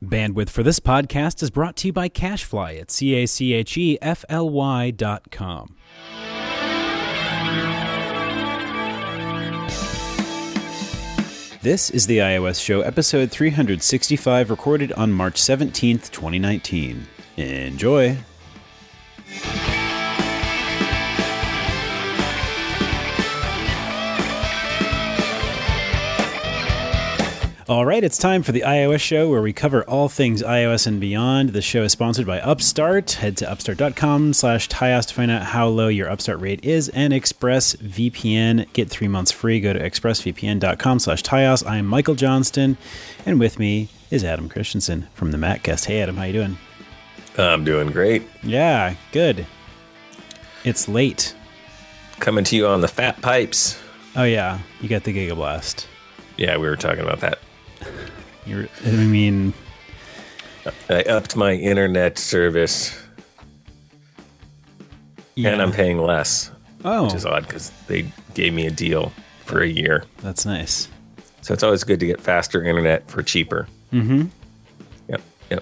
Bandwidth for this podcast is brought to you by CacheFly at CACHEFLY.com. This is the iOS Show, episode 365, recorded on March 17th, 2019. Enjoy! All right, it's time for the iOS Show, where we cover all things iOS and beyond. The show is sponsored by Upstart. Head to upstart.com/Tyos to find out how low your Upstart rate is, and ExpressVPN. Get 3 months free. Go to expressvpn.com/Tyos. I'm Michael Johnston, and with me is Adam Christensen from the MacCast. Hey, Adam, how you doing? I'm doing great. Yeah, good. It's late. Coming to you on the fat pipes. Oh, yeah. You got the Gigablast. Yeah, we were talking about that. I upped my internet service, and I'm paying less, which is odd because they gave me a deal for a year. That's nice. So it's always good to get faster internet for cheaper. Mm-hmm. Yep.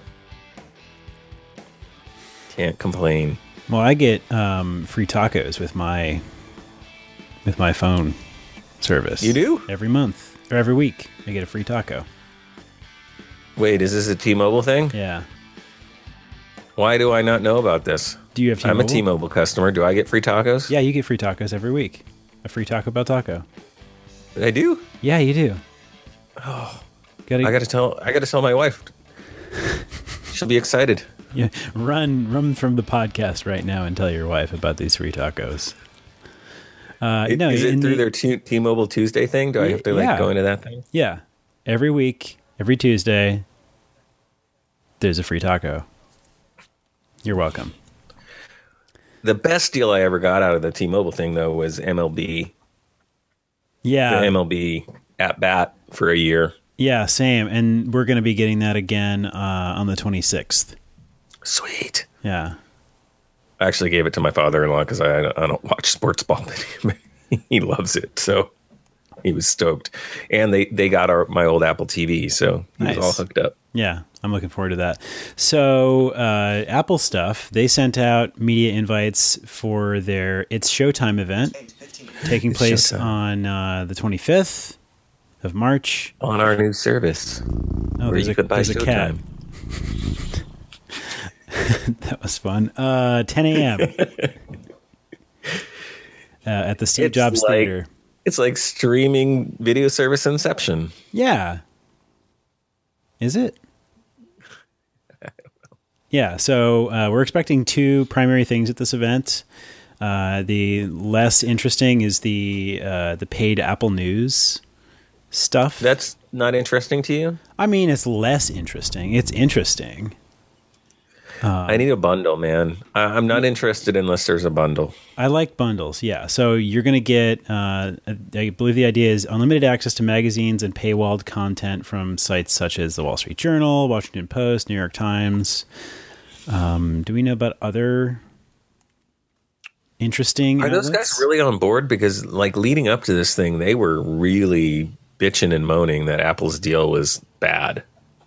Can't complain. Well, I get free tacos with my phone service. You do? Every month or every week, I get a free taco. Wait, is this a T-Mobile thing? Yeah. Why do I not know about this? Do you have T-Mobile? I'm a T-Mobile customer. Do I get free tacos? Yeah, you get free tacos every week. A free Taco Bell taco. I do? Yeah, you do. Oh, I got to tell my wife. She'll be excited. Yeah, run from the podcast right now and tell your wife about these free tacos. Is it through their T-Mobile Tuesday thing? Do I have to go into that thing? Yeah. Every week, every Tuesday, there's a free taco. You're welcome. The best deal I ever got out of the T-Mobile thing, though, was MLB. Yeah. The MLB at bat for a year. Yeah, same. And we're going to be getting that again on the 26th. Sweet. Yeah. I actually gave it to my father-in-law because I don't watch sports ball, but he loves it, so he was stoked. And they got my old Apple TV, so he was all hooked up. Yeah, I'm looking forward to that. So Apple stuff, they sent out media invites for their It's Showtime event taking place on the 25th of March. On our new service. Oh, there's a cat. That was fun. 10 a.m. At the Steve Jobs Theater. It's like streaming video service Inception. Yeah. Is it? I don't know. Yeah, so we're expecting two primary things at this event. The less interesting is the paid Apple News stuff. That's not interesting to you? I mean, it's less interesting. It's interesting. I need a bundle, man. I'm not interested unless there's a bundle. I like bundles, yeah. So you're going to get, I believe the idea is unlimited access to magazines and paywalled content from sites such as the Wall Street Journal, Washington Post, New York Times. Do we know about other interesting outlets? Those guys really on board? Because like leading up to this thing, they were really bitching and moaning that Apple's deal was bad.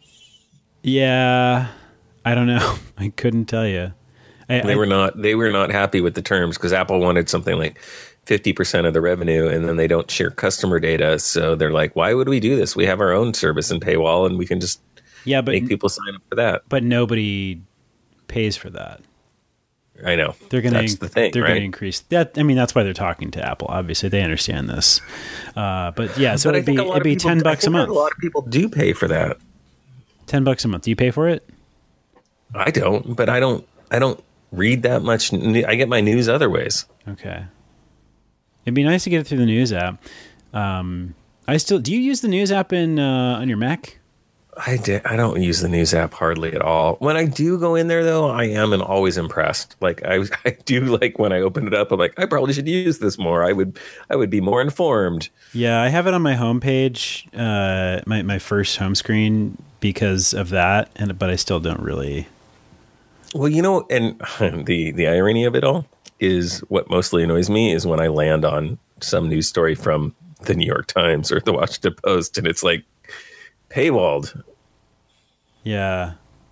Yeah. I don't know. I couldn't tell you. They were not happy with the terms because Apple wanted something like 50% of the revenue, and then they don't share customer data. So they're like, why would we do this? We have our own service and paywall, and we can just make people sign up for that. But nobody pays for that. I know. That's the thing. They're going to increase that. I mean, that's why they're talking to Apple. Obviously, they understand this. But yeah, so it'd be $10 a month. A lot of people do pay for that. $10 a month. Do you pay for it? I don't, but I don't read that much. I get my news other ways. Okay. It'd be nice to get it through the news app. Do you use the news app on your Mac? I don't use the news app hardly at all. When I do go in there, though, I am always impressed. Like I do, like when I open it up, I'm like, I probably should use this more. I would be more informed. Yeah, I have it on my homepage, my first home screen because of that, but I still don't really. Well, and the irony of it all is what mostly annoys me is when I land on some news story from the New York Times or the Washington Post, and it's like paywalled. Yeah.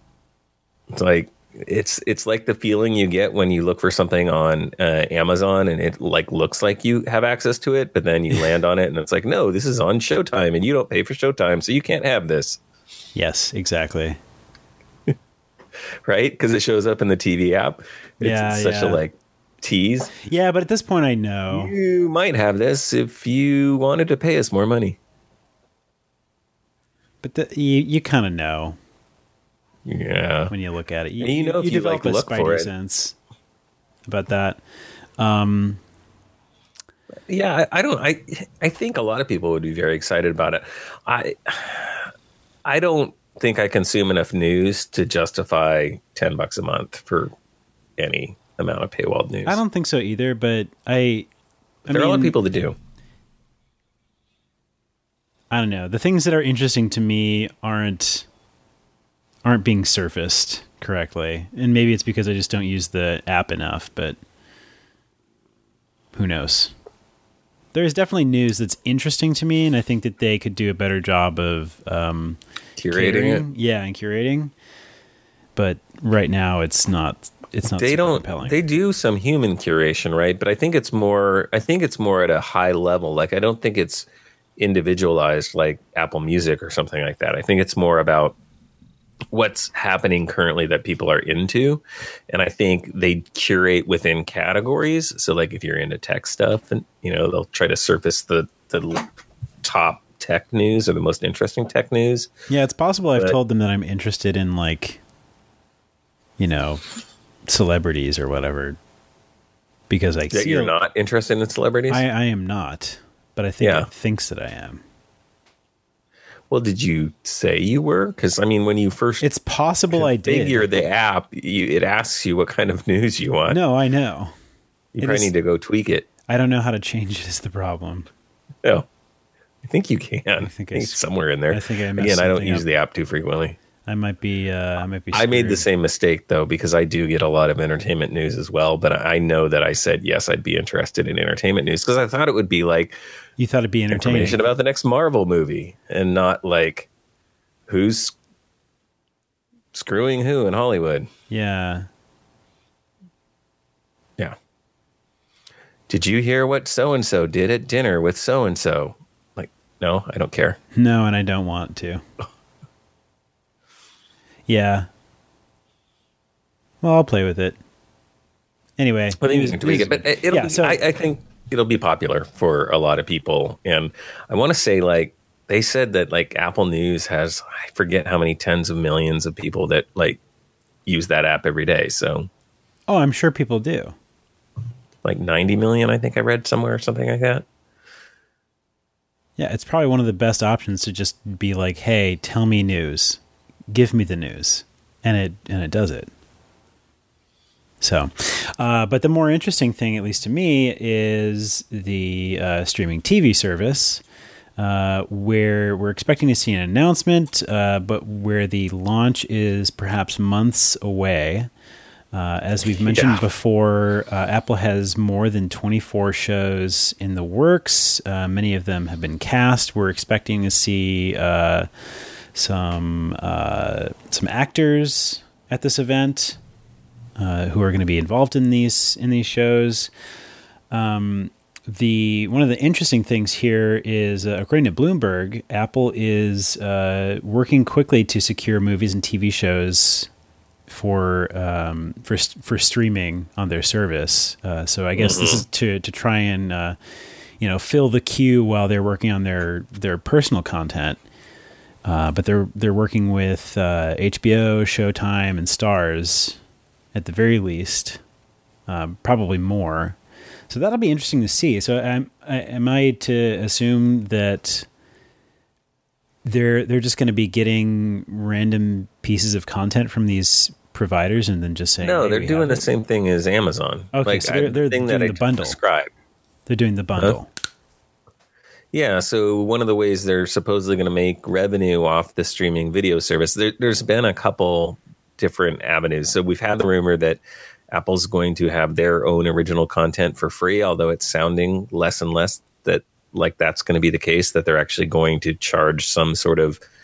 It's like the feeling you get when you look for something on Amazon and it like looks like you have access to it, but then you land on it and it's like, no, this is on Showtime and you don't pay for Showtime, so you can't have this. Yes, exactly. Right? Because it shows up in the TV app. It's such a like tease. Yeah, but at this point, I know you might have this if you wanted to pay us more money. But you kind of know. Yeah. When you look at it, if you develop like, a look for spidey it. sense about that. Yeah, I think a lot of people would be very excited about it. I don't think I consume enough news to justify $10 a month for any amount of paywalled news. I don't think so either, but there are a lot of people that do. I don't know. The things that are interesting to me aren't being surfaced correctly. And maybe it's because I just don't use the app enough, but who knows? There's definitely news that's interesting to me, and I think that they could do a better job of curating it. Yeah, and curating. But right now it's not compelling. They do some human curation, right? But I think it's more at a high level. Like I don't think it's individualized like Apple Music or something like that. I think it's more about what's happening currently that people are into, and I think they curate within categories. So like if you're into tech stuff, and they'll try to surface the top tech news or the most interesting tech news. Yeah, it's possible I've told them that I'm interested in like celebrities or whatever, because I see you're not interested in celebrities. I am not, but I think it thinks that I am. Well, did you say you were? Because, I mean, when you first... It's possible I did. Configure the app, it asks you what kind of news you want. No, I know. You probably need to go tweak it. I don't know how to change it is the problem. No. I think you can. I think it's somewhere in there. I think I Again, I don't use the app too frequently. I might be I made the same mistake, though, because I do get a lot of entertainment news as well. But I know that I said, yes, I'd be interested in entertainment news because I thought it would be like... You thought it'd be entertaining. Information about the next Marvel movie and not like who's screwing who in Hollywood. Yeah. Yeah. Did you hear what so-and-so did at dinner with so-and-so? Like, no, I don't care. No, and I don't want to. Yeah. Well, I'll play with it. Anyway. I think you can tweak it, but I think it'll be popular for a lot of people. And I want to say, like, they said that, like, Apple News has, I forget how many tens of millions of people that, like, use that app every day. So. Oh, I'm sure people do. Like 90 million, I think I read somewhere or something like that. Yeah, it's probably one of the best options to just be like, hey, tell me news. Give me the news. And it does it. So, but the more interesting thing, at least to me, is the streaming TV service, where we're expecting to see an announcement, but where the launch is perhaps months away. As we've mentioned before, Apple has more than 24 shows in the works. Many of them have been cast. We're expecting to see some actors at this event. Who are going to be involved in these shows. One of the interesting things here is, according to Bloomberg, Apple is working quickly to secure movies and TV shows for streaming on their service. So I guess this is to try and fill the queue while they're working on their personal content. But they're working with HBO, Showtime, and Starz. At the very least, probably more. So that'll be interesting to see. So am I to assume that they're just going to be getting random pieces of content from these providers and then just saying, no, hey, they're doing the same thing as Amazon. Okay, like, so they're doing the bundle. Described. They're doing the bundle. Yeah, so one of the ways they're supposedly going to make revenue off the streaming video service, there's been a couple different avenues. So we've had the rumor that Apple's going to have their own original content for free, although it's sounding less and less that like that's going to be the case, that they're actually going to charge some sort of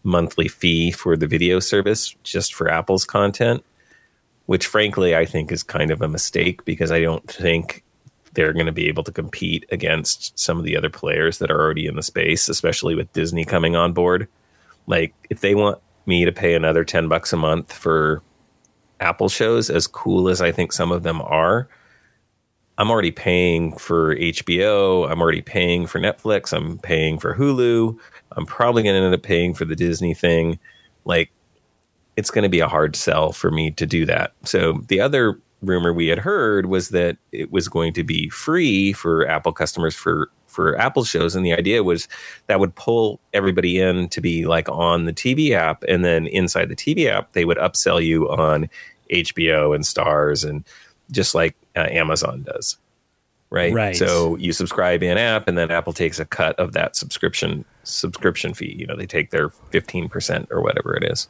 monthly fee for the video service just for Apple's content, which frankly I think is kind of a mistake because I don't think they're going to be able to compete against some of the other players that are already in the space, especially with Disney coming on board. Like, if they want me to pay another $10 a month for Apple shows, as cool as I think some of them are, I'm already paying for HBO. I'm already paying for Netflix. I'm paying for Hulu. I'm probably going to end up paying for the Disney thing. Like, it's going to be a hard sell for me to do that. So the other rumor we had heard was that it was going to be free for Apple customers for Apple shows. And the idea was that would pull everybody in to be like on the TV app. And then inside the TV app, they would upsell you on HBO and Stars and just like Amazon does. Right. So you subscribe in app and then Apple takes a cut of that subscription fee. You know, they take their 15% or whatever it is.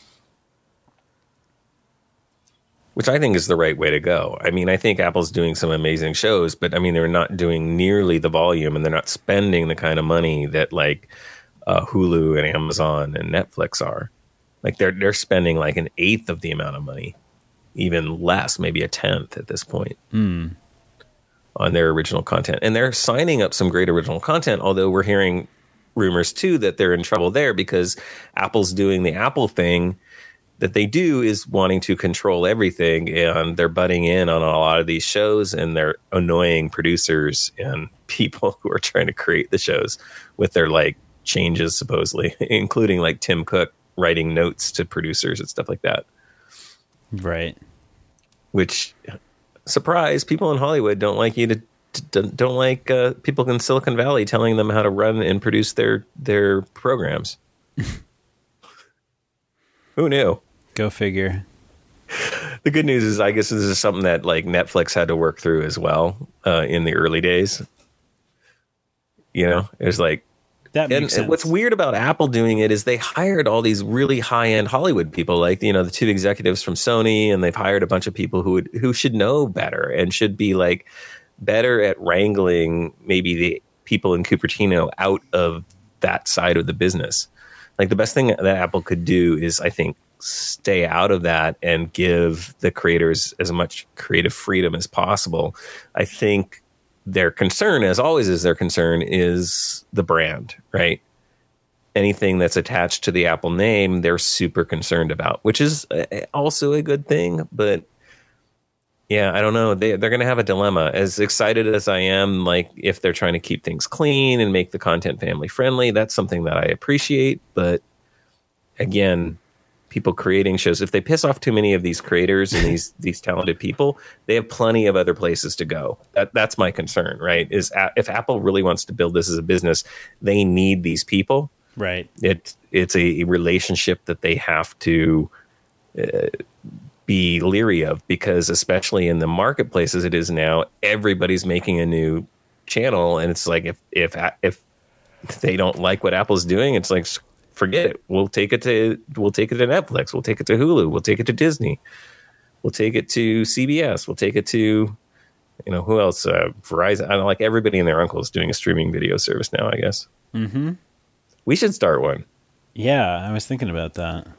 Which I think is the right way to go. I mean, I think Apple's doing some amazing shows, but I mean, they're not doing nearly the volume and they're not spending the kind of money that like Hulu and Amazon and Netflix are. Like they're spending like an eighth of the amount of money, even less, maybe a tenth at this point on their original content. And they're signing up some great original content, although we're hearing rumors too that they're in trouble there because Apple's doing the Apple thing that they do is wanting to control everything, and they're butting in on a lot of these shows, and they're annoying producers and people who are trying to create the shows with their like changes, supposedly, including like Tim Cook writing notes to producers and stuff like that. Right. Which, surprise, people in Hollywood don't like you don't like people in Silicon Valley telling them how to run and produce their programs. Who knew? Go figure. The good news is, I guess this is something that like Netflix had to work through as well in the early days. You know, it was like that makes sense. And what's weird about Apple doing it is they hired all these really high end Hollywood people, like the two executives from Sony, and they've hired a bunch of people who should know better and should be like better at wrangling maybe the people in Cupertino out of that side of the business. Like the best thing that Apple could do is, I think, stay out of that and give the creators as much creative freedom as possible. I think their concern, as always is their concern, is the brand, right? Anything that's attached to the Apple name, they're super concerned about, which is also a good thing. But yeah, I don't know. They're going to have a dilemma. As excited as I am, like if they're trying to keep things clean and make the content family friendly, that's something that I appreciate. But again, people creating shows, if they piss off too many of these creators and these talented people, they have plenty of other places to go. That's my concern, right? Is if Apple really wants to build this as a business, they need these people. Right. It's a relationship that they have to be leery of, because especially in the marketplace as it is now, everybody's making a new channel, and it's like if they don't like what Apple's doing, it's like, forget it. We'll take it to Netflix. We'll take it to Hulu. We'll take it to Disney. We'll take it to CBS. We'll take it to, who else? Verizon. I don't like everybody and their uncle is doing a streaming video service now, I guess. Mm-hmm. We should start one. Yeah, I was thinking about that.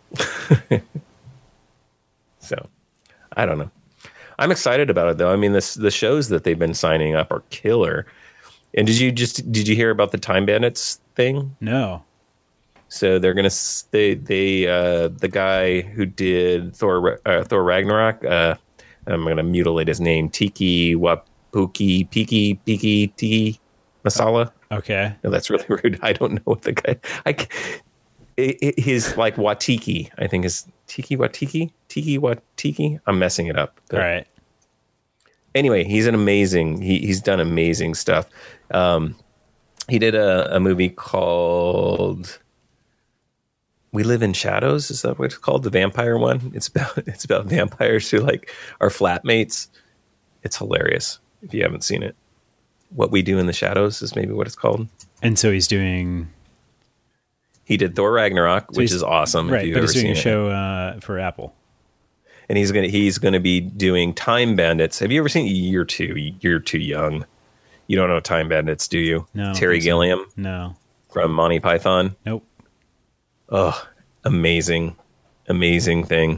So, I don't know. I'm excited about it though. I mean, the shows that they've been signing up are killer. And did you hear about the Time Bandits thing? No. So they're gonna the guy who did Thor Ragnarok. I'm gonna mutilate his name. Tiki Wapuki Piki Tiki Masala. Okay. No, that's really rude. I don't know what the guy. His like Watiki. I think is Tiki Watiki. I'm messing it up. All right. Anyway, he's an amazing. He's done amazing stuff. He did a movie called We Live in Shadows. Is that what it's called? The vampire one. It's about vampires who like are flatmates. It's hilarious if you haven't seen it. What We Do in the Shadows is maybe what it's called. And so he's doing. He did Thor Ragnarok, which is awesome. Right, but he's doing a show for Apple. And he's gonna be doing Time Bandits. Have you ever seen? You're too young. You don't know Time Bandits, do you? No. Terry Gilliam. No. From Monty Python. Nope. Oh, amazing thing.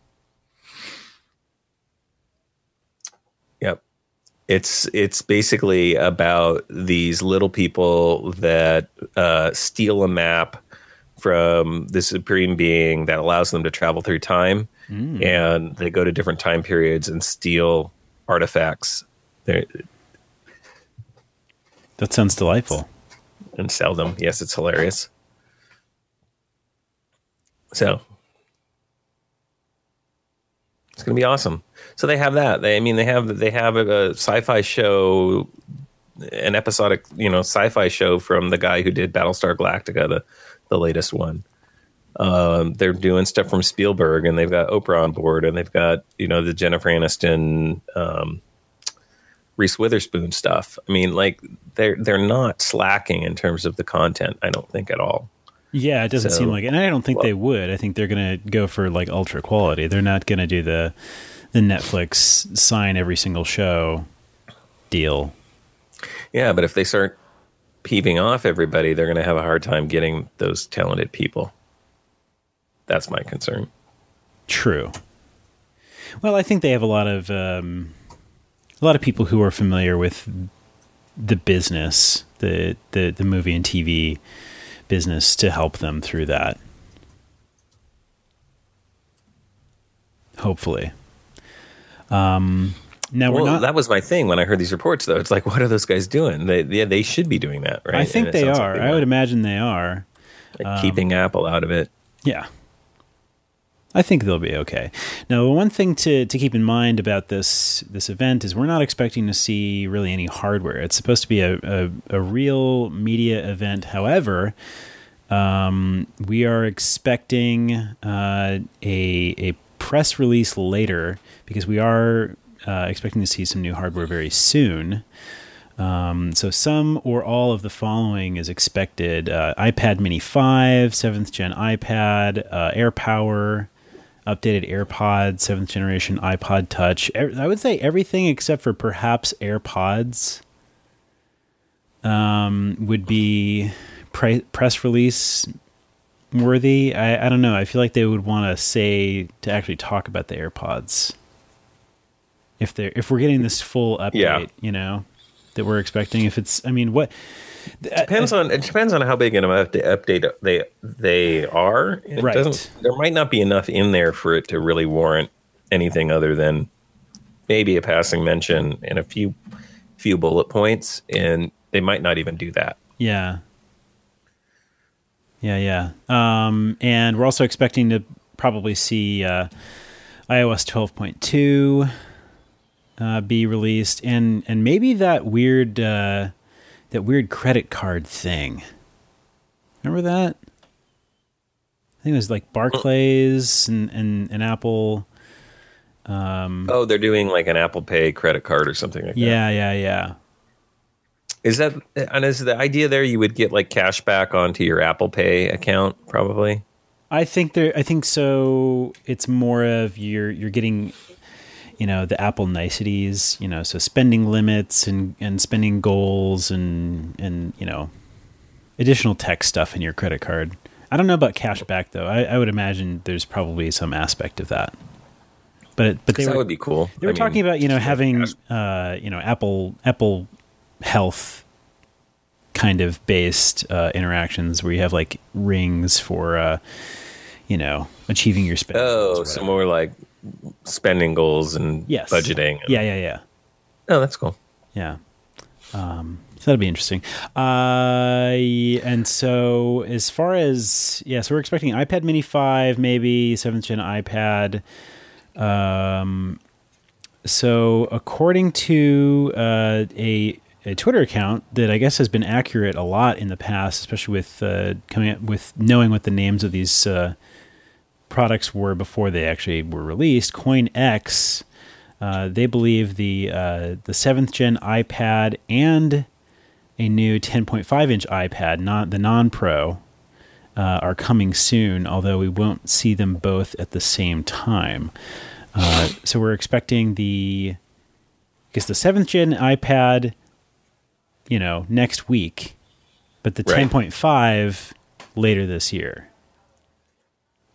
Yep. It's basically about these little people that steal a map from the supreme being that allows them to travel through time, and they go to different time periods and steal artifacts. That sounds delightful. And sell them. Yes, it's hilarious. So it's going to be awesome. So they have that. They have a sci-fi show, an episodic, sci-fi show from the guy who did Battlestar Galactica, the latest one. They're doing stuff from Spielberg, and they've got Oprah on board, and they've got the Jennifer Aniston, Reese Witherspoon stuff. I mean, like they're not slacking in terms of the content. I don't think at all. Yeah, it doesn't seem like it. And I don't think they would. I think they're going to go for like ultra quality. They're not going to do the Netflix sign every single show deal. Yeah, but if they start peeving off everybody, they're going to have a hard time getting those talented people. That's my concern. True. Well, I think they have a lot of people who are familiar with the business, the movie and TV business to help them through that. Hopefully. That was my thing when I heard these reports, though. It's like, what are those guys doing? They should be doing that, right? I think they are. Like I would imagine they are. Like keeping Apple out of it. Yeah. I think they'll be okay. Now, one thing to keep in mind about this event is we're not expecting to see really any hardware. It's supposed to be a real media event. However, we are expecting a press release later because we are expecting to see some new hardware very soon. So some or all of the following is expected: iPad Mini 5, 7th gen iPad, AirPower, updated AirPods, 7th generation iPod Touch. I would say everything except for perhaps AirPods would be press release worthy. I don't know. I feel like they would want to actually talk about the AirPods. If we're getting this full update, that we're expecting. If it's, what it depends on how big an update they are. Right. There might not be enough in there for it to really warrant anything other than maybe a passing mention and a few bullet points, and they might not even do that. Yeah. And we're also expecting to probably see iOS 12.2 be released, and maybe that weird credit card thing. Remember that? I think it was like Barclays and Apple. They're doing like an Apple Pay credit card or something like that. Yeah. Is the idea there you would get like cash back onto your Apple Pay account probably? I think so. It's more of you're getting the Apple niceties, so spending limits and spending goals and additional tech stuff in your credit card. I don't know about cash back though. I would imagine there's probably some aspect of that. But that would be cool. They were talking about having Apple Health kind of based interactions where you have like rings for achieving your spending. Oh, so more like spending goals and budgeting. Yeah. Oh, that's cool. Yeah. So that'll be interesting. And so as far as, so we're expecting iPad Mini 5, maybe 7th gen iPad. So according to a Twitter account that I guess has been accurate a lot in the past, especially with coming up with knowing what the names of these products were before they actually were released, CoinX, they believe the 7th gen iPad and a new 10.5 inch iPad, not the non-Pro, are coming soon, although we won't see them both at the same time. So we're expecting the 7th gen iPad, next week, but the 10.5 later this year.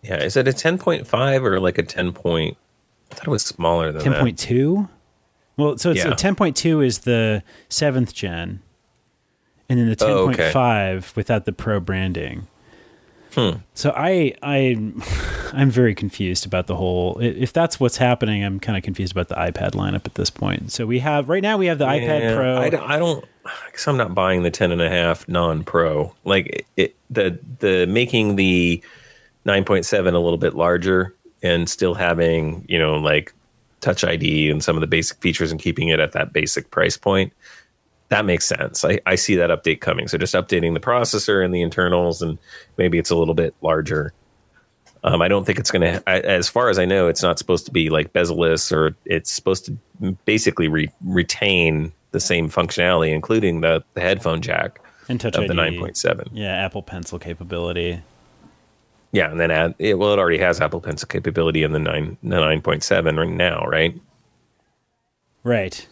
Yeah, is it a 10.5 or like a 10 point? I thought it was smaller than 10.2? Well, so it's 10.2 is the 7th gen, and then the 10.5 without the Pro branding. So I'm very confused about the whole. If that's what's happening, I'm kind of confused about the iPad lineup at this point. So we have the iPad Pro. I don't. Because I'm not buying the 10.5 non-Pro. Like the making the 9.7 a little bit larger and still having like Touch ID and some of the basic features and keeping it at that basic price point. That makes sense. I see that update coming. So just updating the processor and the internals, and maybe it's a little bit larger. I don't think it's going to, as far as I know, it's not supposed to be like bezel-less, or it's supposed to basically retain the same functionality, including the headphone jack and Touch of ID, the 9.7. Yeah, Apple Pencil capability. Yeah, and then it already has Apple Pencil capability in the 9.7 right now, right? Right.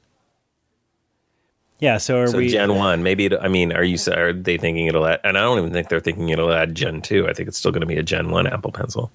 Yeah, so we Gen 1, maybe are they thinking it'll add, and I don't even think they're thinking it'll add Gen 2. I think it's still going to be a Gen 1 Apple Pencil.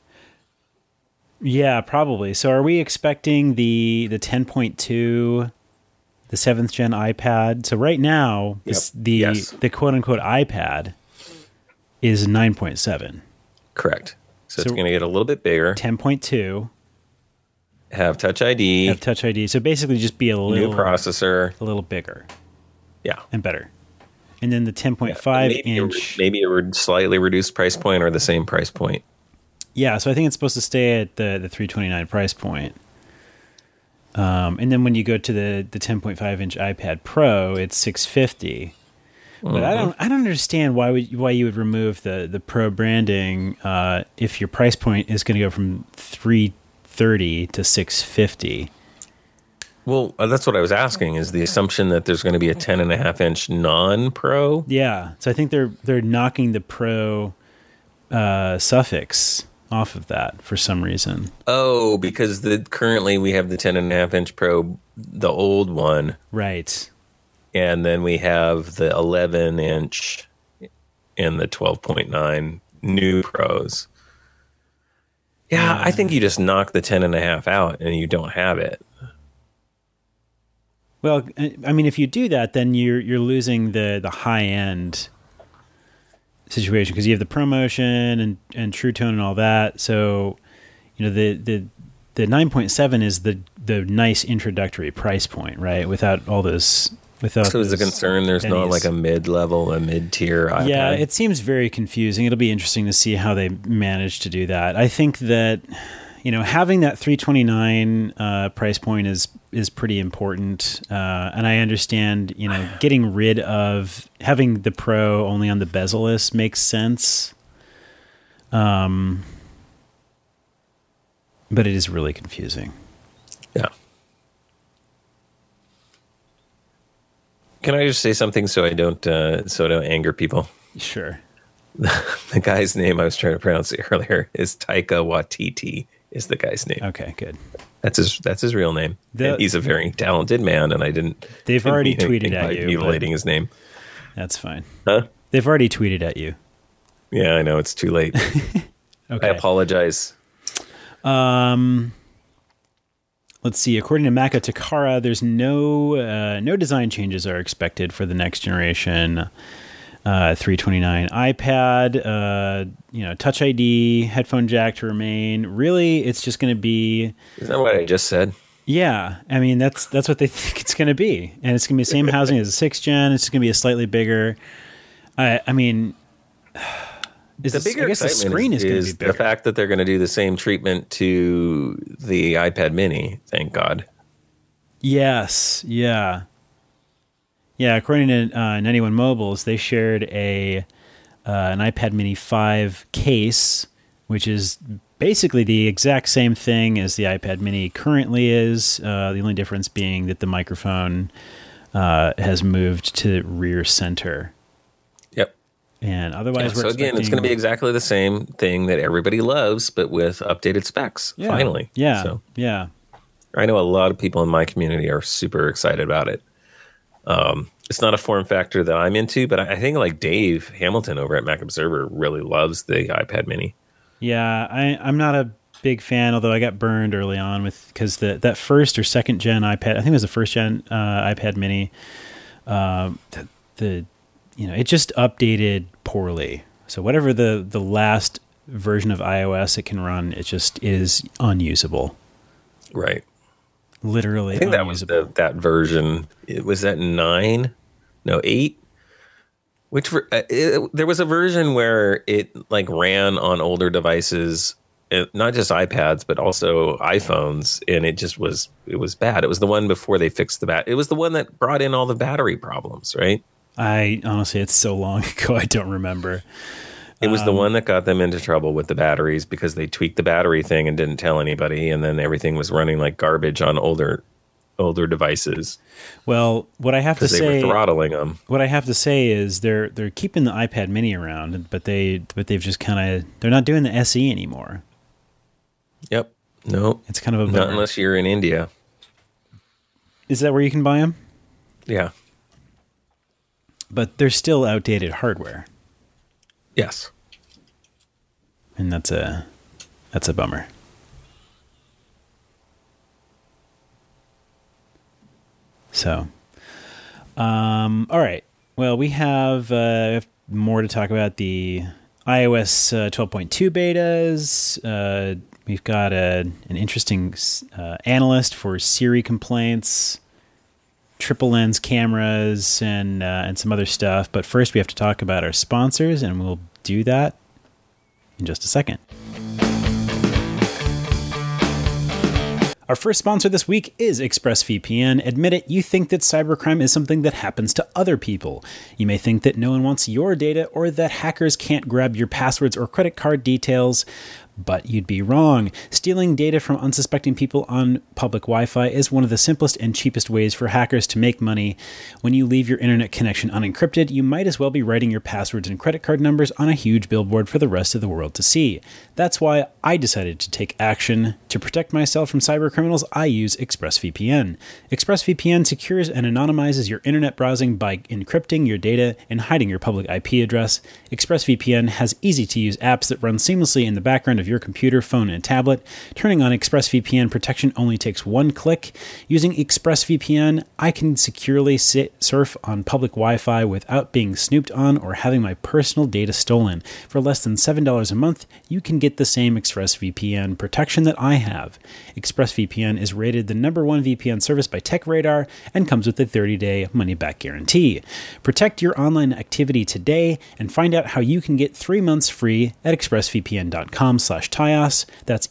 Yeah, probably. So are we expecting the 10.2, the 7th gen iPad? So right now, the quote unquote iPad is 9.7. Correct. So it's going to get a little bit bigger. 10.2. Have Touch ID. So basically just be a little... New processor. A little bigger. Yeah. And better. And then the 10.5 inch... Maybe a slightly reduced price point or the same price point. Yeah, so I think it's supposed to stay at the $329 price point. And then when you go to the 10.5 inch iPad Pro, it's $650. But I don't understand why you would remove the Pro branding if your price point is going to go from $330 to $650. Well, that's what I was asking. Is the assumption that there's going to be a 10.5 inch non-Pro? Yeah, so I think they're knocking the Pro suffix off of that for some reason. Oh, because currently we have the 10.5 inch Pro, the old one, right? And then we have the 11 inch and the 12.9 new Pros. Yeah, I think you just knock the 10.5 out and you don't have it. Well, I mean, if you do that, then you're losing the high end situation, because you have the ProMotion and True Tone and all that. So, the 9.7 is the nice introductory price point, right? Without all this. So is the concern there's not like a mid-level, a mid-tier iPad? Yeah, it seems very confusing. It'll be interesting to see how they manage to do that. I think that, having that $329 price point is pretty important. And I understand, getting rid of having the Pro only on the bezel-less makes sense. But it is really confusing. Yeah. Can I just say something so I don't anger people? Sure. The guy's name I was trying to pronounce it earlier is Taika Waititi. Is the guy's name? Okay, good. That's his real name. And he's a very talented man, and I didn't. They've already tweeted at you, mutilating his name. That's fine. Huh? They've already tweeted at you. Yeah, I know it's too late. Okay. I apologize. Let's see. According to Mako Takara, there's no design changes are expected for the next generation 329 iPad. Touch ID, headphone jack to remain. Really, it's just going to be. Isn't that what I just said? Yeah, I mean that's what they think it's going to be, and it's going to be the same housing as the 6th gen. It's going to be a slightly bigger. I mean. The bigger excitement is going to be bigger. The fact that they're going to do the same treatment to the iPad mini, thank God. Yes, yeah. Yeah, according to 91 Mobiles, they shared an iPad mini 5 case, which is basically the exact same thing as the iPad mini currently is, the only difference being that the microphone has moved to rear center. Yep. And otherwise, so again, it's going to be exactly the same thing that everybody loves, but with updated specs. Yeah. Finally, yeah. I know a lot of people in my community are super excited about it. It's not a form factor that I'm into, but I think like Dave Hamilton over at Mac Observer really loves the iPad Mini. Yeah, I'm not a big fan, although I got burned early on because that first or second gen iPad, I think it was the first gen iPad Mini, it just updated poorly. So whatever the last version of iOS it can run, it just is unusable. Right. Literally, I think unusable. that was that version. Was that 9? No, 8. There was a version where it like ran on older devices, not just iPads but also iPhones, and it was bad. It was the one before they fixed it was the one that brought in all the battery problems, right? I honestly, it's so long ago, I don't remember. It was the one that got them into trouble with the batteries because they tweaked the battery thing and didn't tell anybody, and then everything was running like garbage on older devices. Well, what I have to say, they were throttling them. What I have to say is they're keeping the iPad Mini around, but they've just they're not doing the SE anymore. Yep. No, it's kind of a bummer. Not unless you're in India. Is that where you can buy them? Yeah. But they're still outdated hardware. Yes. And that's a bummer. So, all right. Well, we have more to talk about the iOS 12.2 betas. We've got an interesting analyst for Siri complaints, triple lens cameras, and some other stuff. But first, we have to talk about our sponsors, and we'll do that in just a second. Our first sponsor this week is ExpressVPN. Admit it, you think that cybercrime is something that happens to other people. You may think that no one wants your data or that hackers can't grab your passwords or credit card details, but you'd be wrong. Stealing data from unsuspecting people on public Wi-Fi is one of the simplest and cheapest ways for hackers to make money. When you leave your internet connection unencrypted, you might as well be writing your passwords and credit card numbers on a huge billboard for the rest of the world to see. That's why I decided to take action. To protect myself from cybercriminals, I use ExpressVPN. ExpressVPN secures and anonymizes your internet browsing by encrypting your data and hiding your public IP address. ExpressVPN has easy-to-use apps that run seamlessly in the background of your computer, phone, and tablet. Turning on ExpressVPN protection only takes one click. Using ExpressVPN, I can securely surf on public Wi-Fi without being snooped on or having my personal data stolen. For less than $7 a month, you can get the same ExpressVPN protection that I have. ExpressVPN is rated the #1 VPN service by TechRadar and comes with a 30-day money-back guarantee. Protect your online activity today and find out how you can get 3 months free at expressvpn.com/TIOS. That's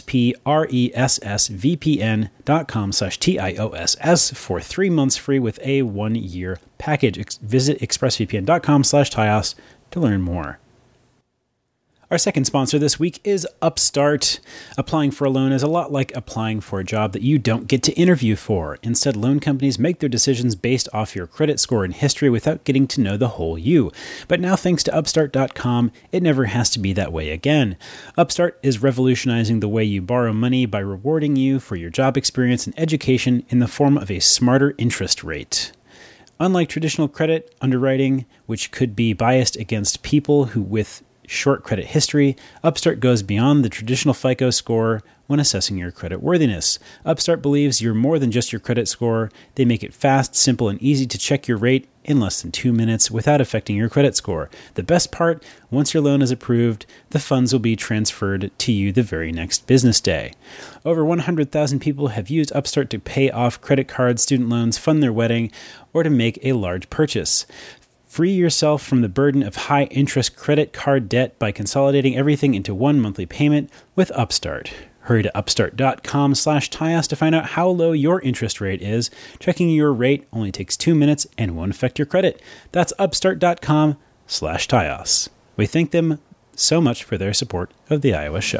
expressvpn.com/TIOSS for 3 months free with a 1-year package. Visit expressvpn.com/TIOS to learn more. Our second sponsor this week is Upstart. Applying for a loan is a lot like applying for a job that you don't get to interview for. Instead, loan companies make their decisions based off your credit score and history without getting to know the whole you. But now, thanks to Upstart.com, it never has to be that way again. Upstart is revolutionizing the way you borrow money by rewarding you for your job experience and education in the form of a smarter interest rate. Unlike traditional credit underwriting, which could be biased against people with short credit history, Upstart goes beyond the traditional FICO score when assessing your credit worthiness. Upstart believes you're more than just your credit score. They make it fast, simple, and easy to check your rate in less than 2 minutes without affecting your credit score. The best part, once your loan is approved, the funds will be transferred to you the very next business day. Over 100,000 people have used Upstart to pay off credit cards, student loans, fund their wedding, or to make a large purchase. Free yourself from the burden of high-interest credit card debt by consolidating everything into one monthly payment with Upstart. Hurry to upstart.com/TIOS to find out how low your interest rate is. Checking your rate only takes 2 minutes and won't affect your credit. That's upstart.com/TIOS. We thank them so much for their support of the iOS show.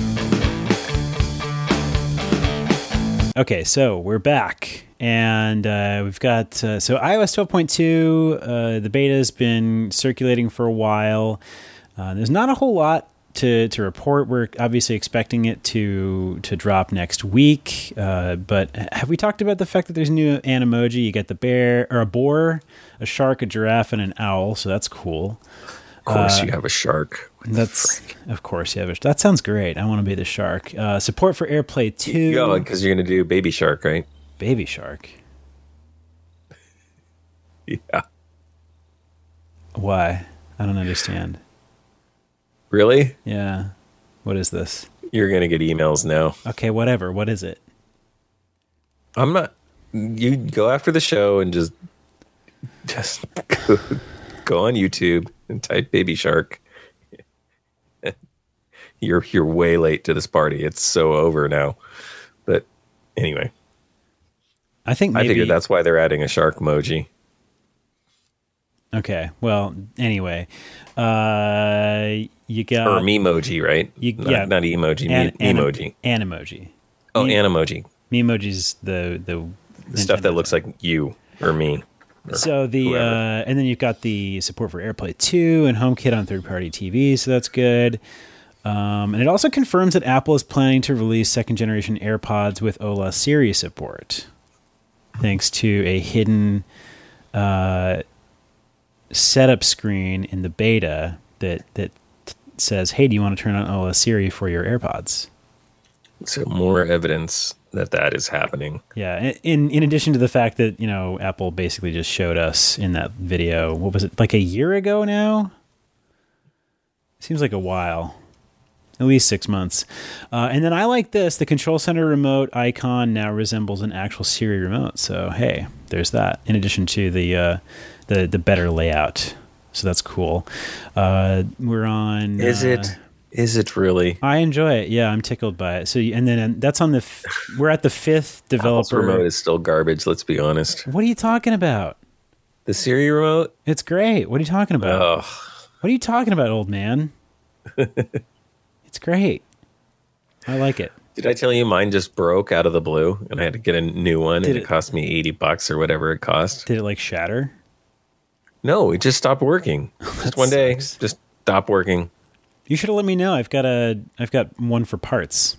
Okay, so we're back. And we've got, so iOS 12.2, the beta has been circulating for a while. There's not a whole lot to report. We're obviously expecting it to drop next week. But have we talked about the fact that there's new Animoji? You get the bear, or a boar, a shark, a giraffe, and an owl. So that's cool. Of course you have a shark. That's, of course, yeah. That sounds great. I want to be the shark. Support for AirPlay 2. Go, because you're going to do Baby Shark, right? Baby Shark. Yeah. Why? I don't understand. Really? Yeah. What is this? You're going to get emails now. Okay, whatever. What is it? I'm not. You go after the show and just go on YouTube and type Baby Shark. You're way late to this party. It's so over now. But anyway, I figured that's why they're adding a shark emoji. Okay. Well, anyway, you got or memoji, right? Not emoji, memoji. Animoji. Oh, Animoji. Memoji's the stuff that looks like you or me. Or so and then you've got the support for AirPlay 2 and HomeKit on third-party TV, so that's good. And it also confirms that Apple is planning to release second-generation AirPods with Ola Siri support, thanks to a hidden setup screen in the beta that says, "Hey, do you want to turn on Ola Siri for your AirPods?" So more evidence that is happening. Yeah, in addition to the fact that, Apple basically just showed us in that video, what was it, like a year ago now? Seems like a while. At least 6 months. And then I like this. The Control Center remote icon now resembles an actual Siri remote. So, hey, there's that. In addition to the better layout. So that's cool. We're on... Is it really? I enjoy it. Yeah, I'm tickled by it. So, and then that's on we're at the 5th developer. Apple's remote is still garbage, let's be honest. What are you talking about? The Siri remote? It's great. What are you talking about? Ugh. What are you talking about, old man? It's great. I like it. Did I tell you mine just broke out of the blue and I had to get a new one and it cost me $80 or whatever it cost? Did it shatter? No, it just stopped working. Just one day, just stopped working. You should have let me know. I've got one for parts.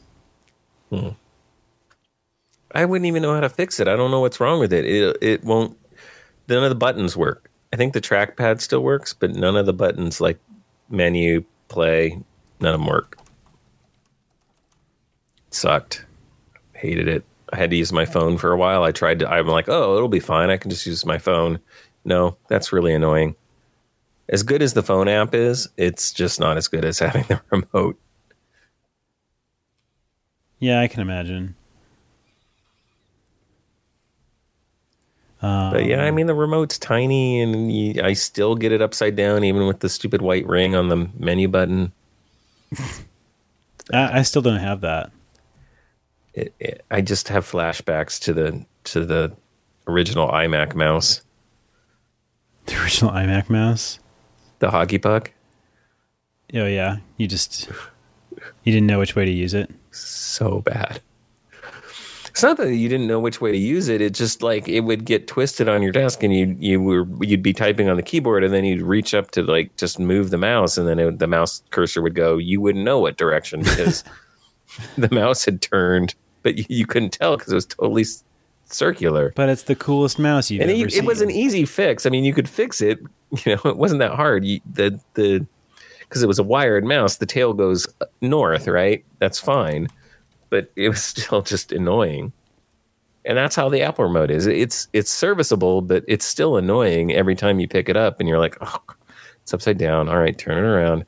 I wouldn't even know how to fix it. I don't know what's wrong with it. It won't. None of the buttons work. I think the trackpad still works, but none of the buttons like menu, play, none of them work. Sucked. Hated it. I had to use my phone for a while. I'm like, oh, it'll be fine. I can just use my phone. No, that's really annoying. As good as the phone app is, it's just not as good as having the remote. Yeah, I can imagine. But yeah, I mean, the remote's tiny and I still get it upside down even with the stupid white ring on the menu button. I still don't have that. I just have flashbacks to the original iMac mouse. The original iMac mouse? The hockey puck? Oh, yeah. You didn't know which way to use it? So bad. It's not that you didn't know which way to use it. It's just it would get twisted on your desk and you'd be typing on the keyboard and then you'd reach up to just move the mouse and then the mouse cursor would go. You wouldn't know what direction because the mouse had turned, but you couldn't tell because it was totally circular. But it's the coolest mouse you've ever seen. It was an easy fix. I mean, you could fix it. It wasn't that hard. Because it was a wired mouse, the tail goes north, right? That's fine. But it was still just annoying. And that's how the Apple remote is. It's serviceable, but it's still annoying every time you pick it up and you're like, oh, it's upside down. All right, turn it around.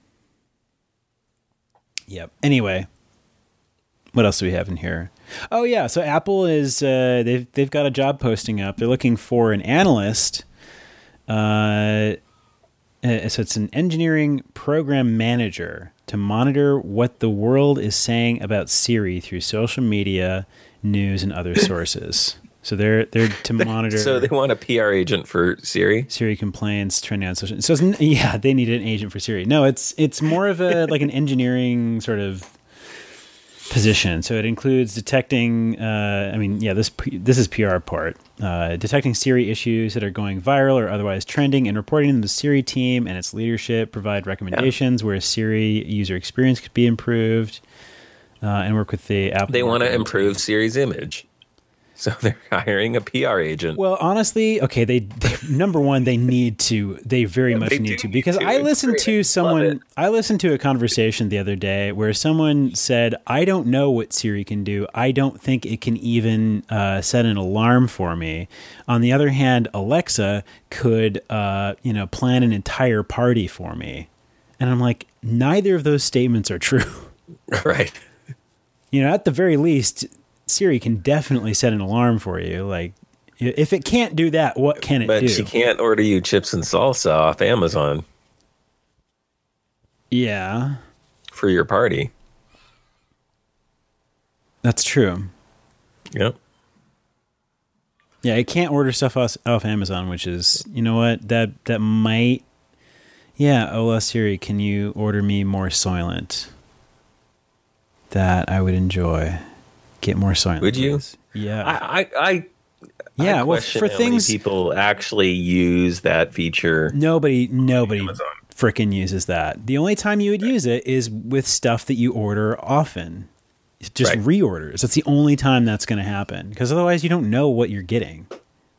Yep. Anyway, what else do we have in here? Oh yeah, so Apple is they've got a job posting up. They're looking for an analyst. So it's an engineering program manager to monitor what the world is saying about Siri through social media, news, and other sources. So they're to monitor. So they want a PR agent for Siri? Siri complaints, trending on social. So they need an agent for Siri. No, it's more of an engineering sort of position. So it includes detecting. This is PR part. Detecting Siri issues that are going viral or otherwise trending and reporting them to the Siri team and its leadership. Provide recommendations where Siri user experience could be improved, and work with the Apple. They want to improve Siri's image. So they're hiring a PR agent. Well, honestly, okay, they number one, they very much need to, because I listened to a conversation the other day where someone said, I don't know what Siri can do. I don't think it can even set an alarm for me. On the other hand, Alexa could, plan an entire party for me. And I'm like, neither of those statements are true. Right. At the very least, Siri can definitely set an alarm for you. Like, if it can't do that, what can it do? But she can't order you chips and salsa off Amazon. Yeah. For your party. That's true. Yep. Yeah, it can't order stuff off Amazon, which is, you know what? That might... Yeah, Hola Siri, can you order me more Soylent? That I would enjoy. Get more Soylent. Would you? Please. Yeah. I yeah, well, for things people actually use that feature. Nobody frickin' uses that. The only time you would use it is with stuff that you order often. Just reorders. That's the only time that's going to happen, because otherwise you don't know what you're getting.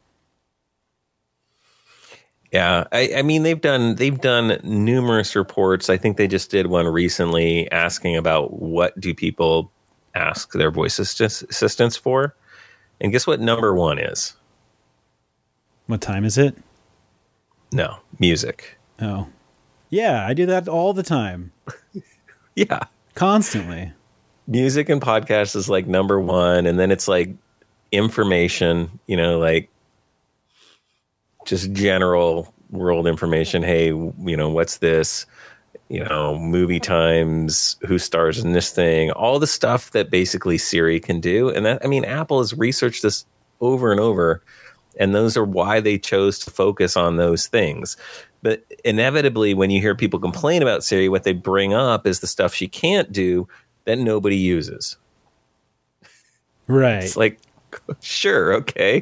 Yeah, I mean they've done numerous reports. I think they just did one recently asking about what do people ask their voice assistants for, and guess what number one is? What time is it? No, music. Oh, yeah, I do that all the time. Yeah, constantly. Music and podcasts is like number one, and then it's like information. Like just general world information. Hey, what's this? Movie times, who stars in this thing, all the stuff that basically Siri can do. And that, Apple has researched this over and over, and those are why they chose to focus on those things. But inevitably, when you hear people complain about Siri, what they bring up is the stuff she can't do that nobody uses. Right. It's like, sure, okay.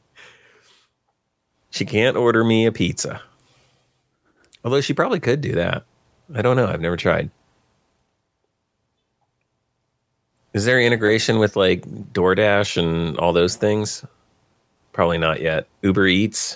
She can't order me a pizza. Although she probably could do that. I don't know. I've never tried. Is there integration with like DoorDash and all those things? Probably not yet. Uber Eats?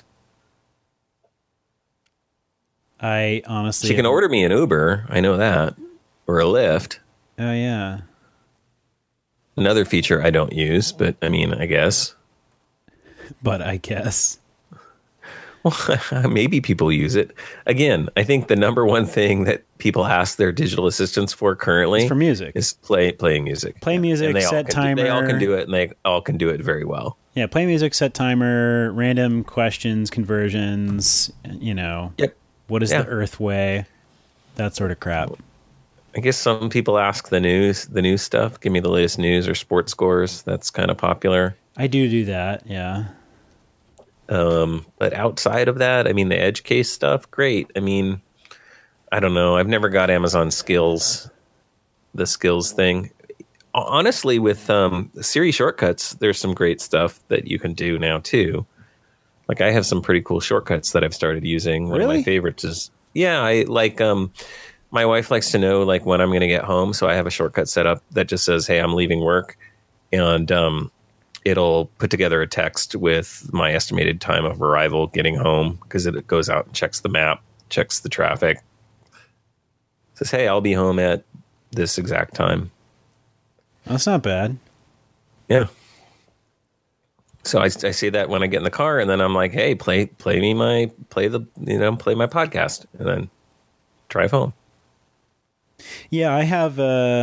I honestly... She can order me an Uber. I know that. Or a Lyft. Oh, yeah. Another feature I don't use, but I guess. But I guess. Well, maybe people use it. Again, I think the number one thing that people ask their digital assistants for currently is for music. Is playing music. Play music, set timer. They all can do it, and they all can do it very well. Yeah, play music, set timer, random questions, conversions, Yep. What is the Earth way? That sort of crap. I guess some people ask the news stuff. Give me the latest news or sports scores. That's kind of popular. I do that, yeah. But outside of that, the edge case stuff, great. I don't know. I've never got Amazon Skills, the Skills thing. Honestly, with Siri shortcuts, there's some great stuff that you can do now too. Like I have some pretty cool shortcuts that I've started using. One of my favorites is, I like, my wife likes to know like when I'm going to get home. So I have a shortcut set up that just says, hey, I'm leaving work. And, it'll put together a text with my estimated time of arrival getting home, because it goes out and checks the map, checks the traffic. Says, hey, I'll be home at this exact time. That's not bad. Yeah. So I say that when I get in the car, and then I'm like, hey, play my podcast, and then drive home. Yeah, I have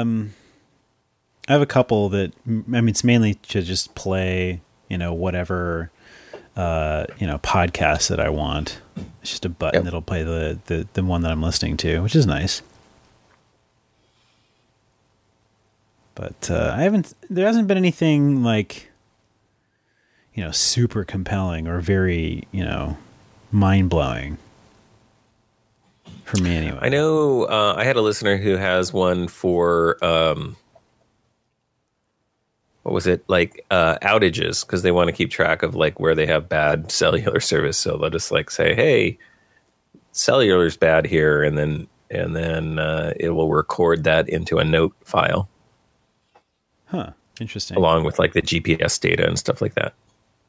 a couple that, it's mainly to just play, whatever, podcast that I want. It's just a button that'll play the one that I'm listening to, which is nice. But there hasn't been anything like, super compelling or very, mind blowing for me anyway. I know I had a listener who has one for, what was it, like outages, because they want to keep track of like where they have bad cellular service. So they'll just like say, hey, cellular's bad here, and then it will record that into a note file. Huh. Interesting. along with like the GPS data and stuff like that.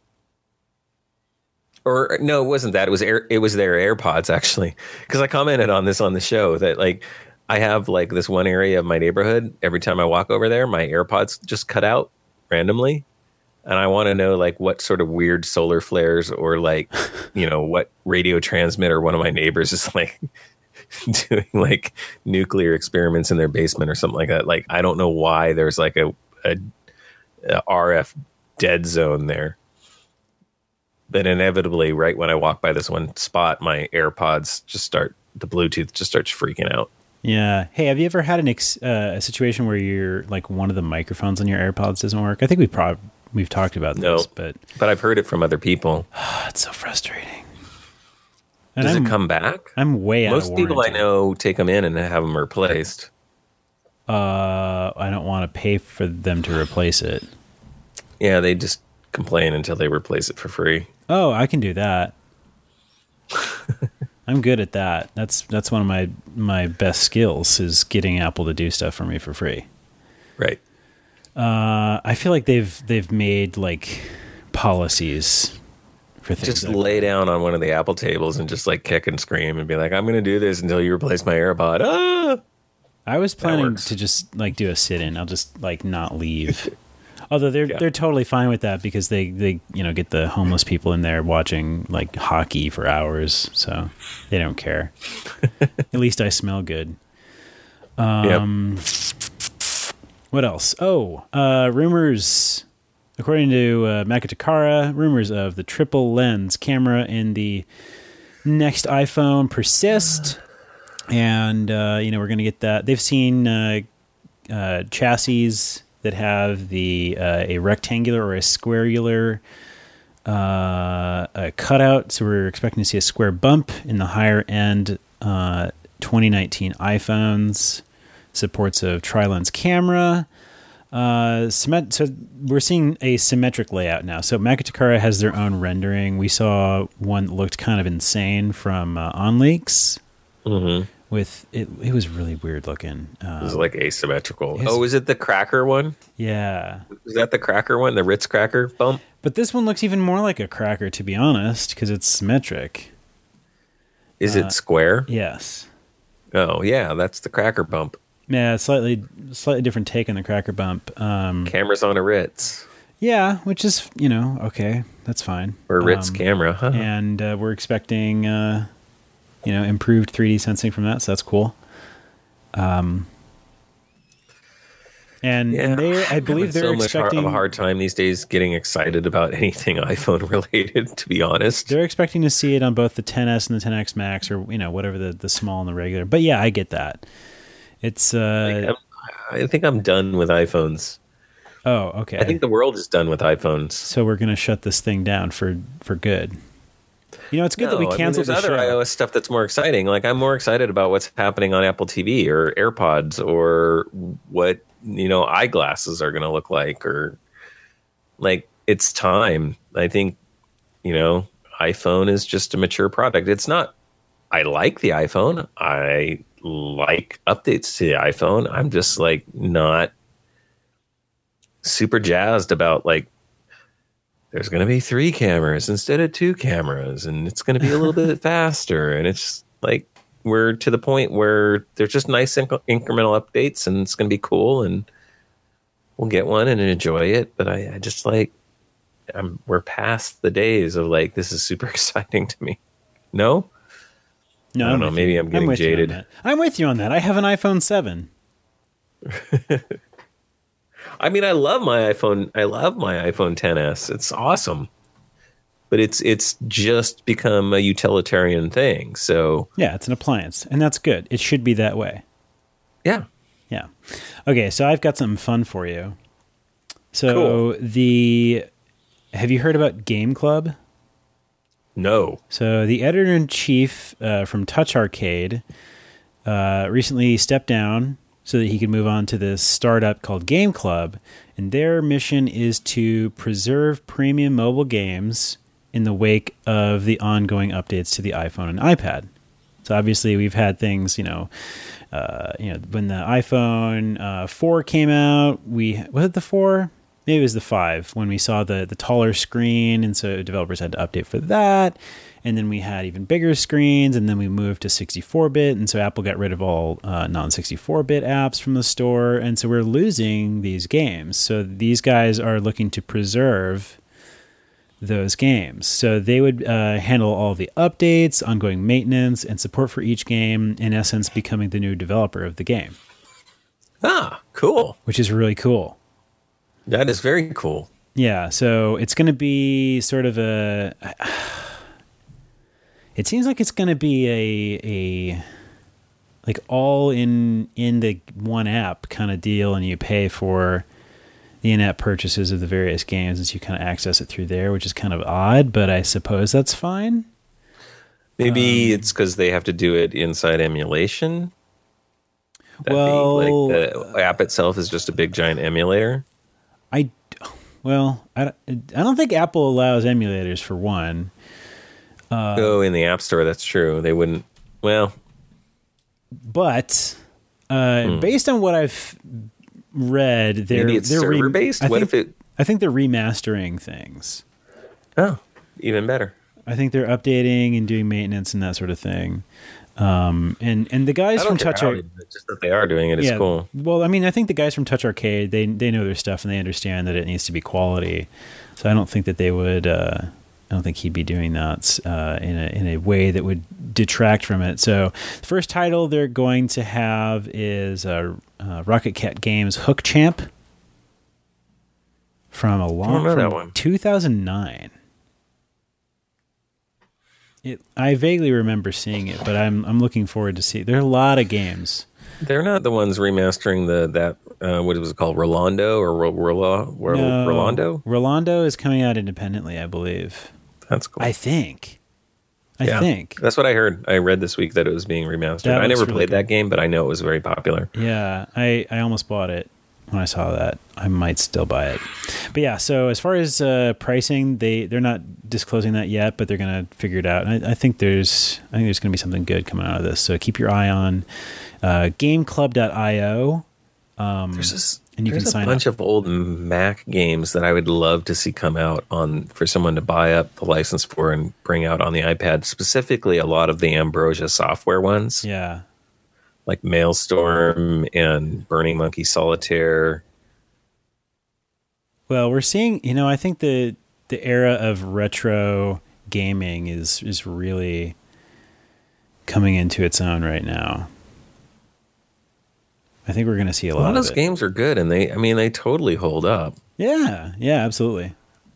Or no, it wasn't that. It was their AirPods actually, because I commented on this on the show that like I have like this one area of my neighborhood. Every time I walk over there, my AirPods just cut out randomly, and I want to know like what sort of weird solar flares or like what radio transmitter one of my neighbors is like doing like nuclear experiments in their basement or something like that. Like I don't know why there's like a RF dead zone there. But inevitably, right when I walk by this one spot, my AirPods the Bluetooth just starts freaking out. Yeah. Hey, have you ever had a situation where you're like one of the microphones on your AirPods doesn't work? I think we've talked about this, but I've heard it from other people. It's so frustrating. And Does it come back? I'm way out of warranty. Most people I know take them in and have them replaced. I don't want to pay for them to replace it. Yeah, they just complain until they replace it for free. Oh, I can do that. I'm good at that. That's one of my best skills is getting Apple to do stuff for me for free. Right. I feel like they've made like policies for things. Just lay down on one of the Apple tables and just like kick and scream and be like, I'm going to do this until you replace my AirPod. Ah! I was planning to just like do a sit-in. I'll just like not leave. Although they're totally fine with that because they get the homeless people in there watching like hockey for hours, so they don't care. At least I smell good. Yep. What else? Oh, rumors. According to Maka Takara, rumors of the triple lens camera in the next iPhone persist, and we're going to get that. They've seen chassis that have a rectangular or a squarular cutout. So we're expecting to see a square bump in the higher end 2019 iPhones. Supports of tri-lens camera. So we're seeing a symmetric layout now. So Maka Takara has their own rendering. We saw one that looked kind of insane from OnLeaks. Mm-hmm. With it was really weird looking. It was like asymmetrical. Is it the cracker one? Yeah. Is that the cracker one? The Ritz cracker bump? But this one looks even more like a cracker, to be honest, because it's symmetric. Is it square? Yes. Oh, yeah, that's the cracker bump. Yeah, slightly different take on the cracker bump. Camera's on a Ritz. Yeah, which is, okay, that's fine. Or a Ritz camera, huh? And we're expecting... improved 3D sensing from that, so that's cool. I believe they're expecting of a hard time these days getting excited about anything iPhone related. To be honest, they're expecting to see it on both the XS and the XS Max, or whatever the small and the regular. But yeah, I get that. It's I think I'm done with iPhones. Oh, okay. I think the world is done with iPhones. So we're gonna shut this thing down for good. It's good that we canceled the show. There's other iOS stuff that's more exciting. Like I'm more excited about what's happening on Apple TV or AirPods or what, eyeglasses are going to look like, or like it's time. I think, iPhone is just a mature product. It's not, I like the iPhone. I like updates to the iPhone. I'm just like not super jazzed about like, there's going to be 3 cameras instead of 2 cameras, and it's going to be a little bit faster. And it's like we're to the point where there's just nice incremental updates, and it's going to be cool, and we'll get one and enjoy it. But I just like we're past the days of like this is super exciting to me. No, I don't know. Maybe I'm getting jaded. I'm with you on that. I have an iPhone 7. I mean, I love my iPhone. I love my iPhone XS. It's awesome, but it's just become a utilitarian thing. So yeah, it's an appliance, and that's good. It should be that way. Yeah. Okay, so I've got something fun for you. So cool. Have you heard about Game Club? No. So the editor-in-chief from Touch Arcade recently stepped down so that he could move on to this startup called Game Club. And their mission is to preserve premium mobile games in the wake of the ongoing updates to the iPhone and iPad. So obviously we've had things, when the iPhone 4 came out, was it the 4? maybe it was the 5 when we saw the taller screen, and so developers had to update for that. And then we had even bigger screens, and then we moved to 64-bit, and so Apple got rid of all non-64-bit apps from the store, and so we're losing these games. So these guys are looking to preserve those games. So they would handle all the updates, ongoing maintenance, and support for each game, in essence becoming the new developer of the game. Ah, cool. Which is really cool. That is very cool. Yeah, so it's going to be sort of a... It seems like it's going to be a like all in the one app kind of deal, and you pay for the in-app purchases of the various games as you kind of access it through there, which is kind of odd, but I suppose that's fine. Maybe it's because they have to do it inside emulation. Well, the app itself is just a big giant emulator. I don't think Apple allows emulators for one. In the App Store, that's true. They wouldn't. Well, but based on what I've read, maybe it's server based. What if it? I think they're remastering things. Oh, even better. I think they're updating and doing maintenance and that sort of thing. And the guys from Touch Arcade, just that they are doing it is cool. Well, I mean, I think the guys from Touch Arcade, they know their stuff and they understand that it needs to be quality. So I don't think that they would. I don't think he'd be doing that in a way that would detract from it. So the first title they're going to have is Rocket Cat Games Hook Champ from 2009. I vaguely remember seeing it, but I'm looking forward to see. There are a lot of games. They're not the ones remastering that what was it called, Rolando or Rolando? Rolando is coming out independently, I believe. That's cool. I think. That's what I heard. I read this week that it was being remastered. I never played that game, but I know it was very popular. Yeah, I almost bought it when I saw that. I might still buy it. But yeah, so as far as pricing, they're not disclosing that yet, but they're going to figure it out. And I think there's going to be something good coming out of this. So keep your eye on GameClub.io. And you can sign up. There's a bunch of old Mac games that I would love to see come out for someone to buy up the license for and bring out on the iPad. Specifically, a lot of the Ambrosia software ones. Yeah, like Maelstrom and Burning Monkey Solitaire. Well, we're seeing. I think the era of retro gaming is really coming into its own right now. I think we're going to see a lot of those games are good, and they totally hold up. Yeah, absolutely.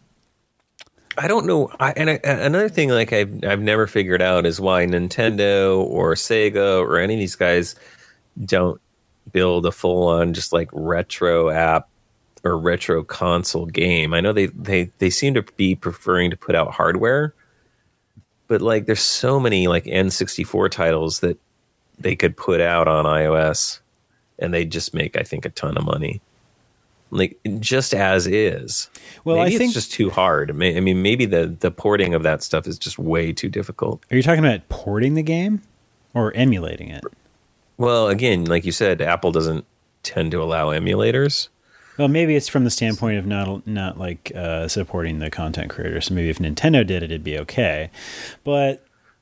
I don't know. Another thing, like I've never figured out, is why Nintendo or Sega or any of these guys don't build a full-on just like retro app or retro console game. I know they seem to be preferring to put out hardware, but like there's so many like N64 titles that they could put out on iOS. And they just make, I think, a ton of money, like just as is. Well, maybe I think it's just too hard. I mean, maybe the porting of that stuff is just way too difficult. Are you talking about porting the game or emulating it? Well, again, like you said, Apple doesn't tend to allow emulators. Well, maybe it's from the standpoint of not like supporting the content creator. So maybe if Nintendo did it, it'd be okay. But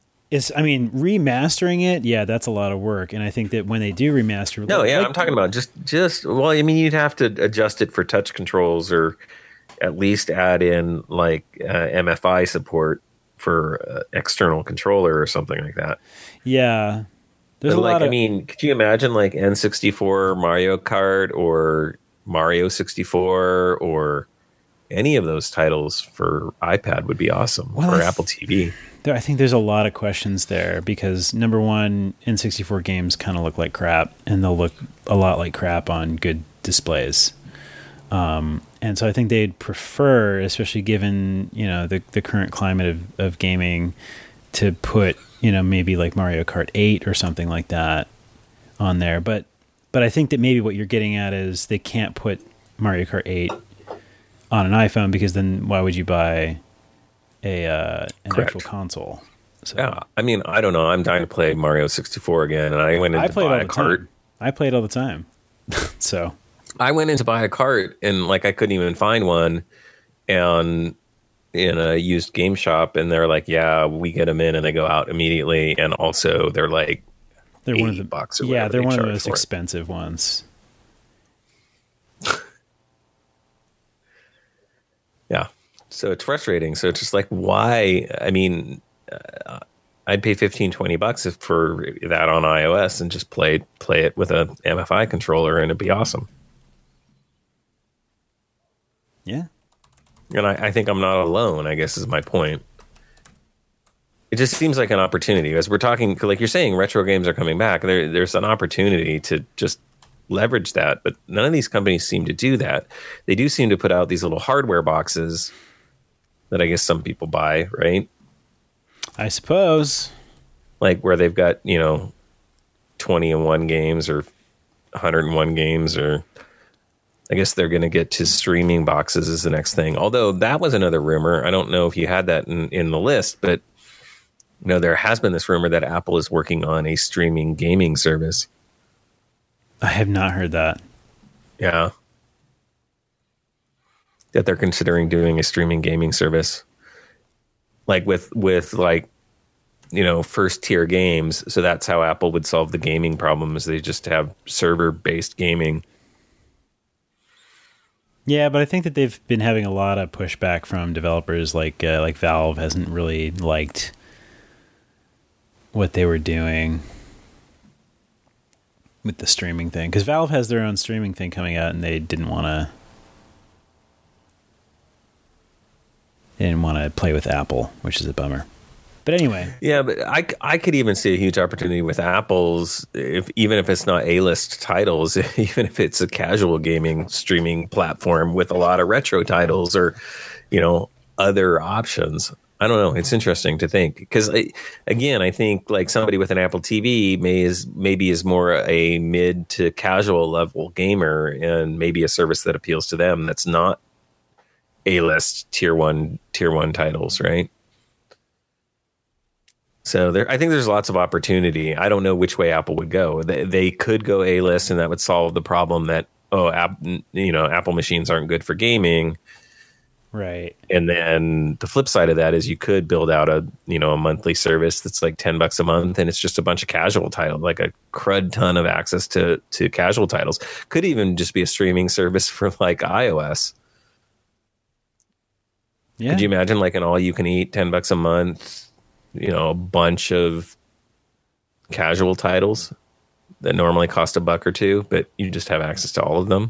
remastering it, yeah, that's a lot of work. And I think that when they do remaster... I'm talking about just well, I mean, you'd have to adjust it for touch controls or at least add in like MFI support for external controller or something like that. Yeah. Could you imagine like N64 Mario Kart or Mario 64 or any of those titles for iPad would be awesome, or Apple TV. I think there's a lot of questions there because, number one, N64 games kind of look like crap, and they'll look a lot like crap on good displays. And so I think they'd prefer, especially given the current climate of gaming, to put maybe like Mario Kart 8 or something like that on there. But I think that maybe what you're getting at is they can't put Mario Kart 8 on an iPhone because then why would you buy an actual console? So, yeah, I mean, I don't know. I'm dying to play Mario 64 again, and I went into buy a cart. I play it all the time. So I went in to buy a cart and like I couldn't even find one, and in a used game shop, and they're like, yeah, we get them in and they go out immediately, and also they're like they're one of the bucks or yeah, they're one of the most expensive ones. Yeah. So it's frustrating. So it's just like, why? I mean, I'd pay $15-$20 for that on iOS and just play it with a MFI controller, and it'd be awesome. Yeah. And I think I'm not alone, I guess is my point. It just seems like an opportunity. As we're talking, like you're saying, retro games are coming back. There's an opportunity to just leverage that, but none of these companies seem to do that. They do seem to put out these little hardware boxes that I guess some people buy, right? I suppose. Like where they've got, 20-in-1 games or 101 games, or I guess they're going to get to streaming boxes is the next thing. Although that was another rumor. I don't know if you had that in the list, but there has been this rumor that Apple is working on a streaming gaming service. I have not heard that. Yeah. That they're considering doing a streaming gaming service. Like with like, first tier games. So that's how Apple would solve the gaming problem, is they just have server based gaming. Yeah, but I think that they've been having a lot of pushback from developers, like Valve hasn't really liked what they were doing with the streaming thing, because Valve has their own streaming thing coming out, and they didn't want to play with Apple, which is a bummer. But anyway, yeah, but I could even see a huge opportunity with Apple's, even if it's not A-list titles, even if it's a casual gaming streaming platform with a lot of retro titles or other options. I don't know. It's interesting to think, because again, I think like somebody with an Apple TV maybe is more a mid to casual level gamer, and maybe a service that appeals to them that's not A-list tier one titles, right? So I think there's lots of opportunity. I don't know which way Apple would go. They could go A-list, and that would solve the problem that Apple machines aren't good for gaming. Right. And then the flip side of that is you could build out a monthly service that's like $10 a month, and it's just a bunch of casual titles, like a crud ton of access to casual titles. Could even just be a streaming service for like iOS. Yeah. Could you imagine like an all you can eat $10 a month, a bunch of casual titles that normally cost $1 or $2, but you just have access to all of them?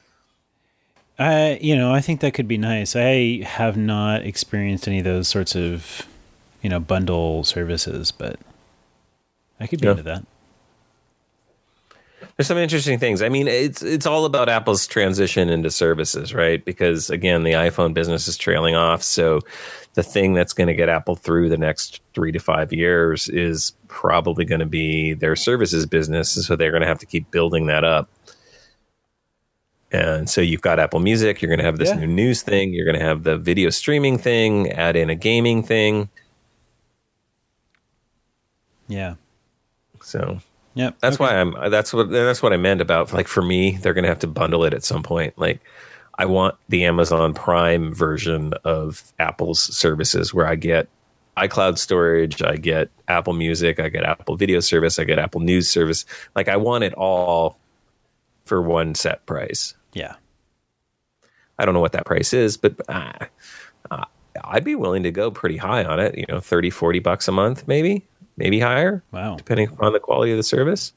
I think that could be nice. I have not experienced any of those sorts of, bundle services, but I could be into that. There's some interesting things. I mean, it's all about Apple's transition into services, right? Because again, the iPhone business is trailing off. So the thing that's going to get Apple through the next 3 to 5 years is probably going to be their services business. So they're going to have to keep building that up. And so you've got Apple Music. You're going to have this new news thing. You're going to have the video streaming thing. Add in a gaming thing. Yeah. So. Yep. That's why that's what I meant about, like, for me, they're going to have to bundle it at some point. Like, I want the Amazon Prime version of Apple's services, where I get iCloud storage, I get Apple Music, I get Apple Video Service, I get Apple News Service. Like, I want it all for one set price. Yeah. I don't know what that price is, but I'd be willing to go pretty high on it. $30-$40 a month, maybe higher. Wow. Depending on the quality of the service.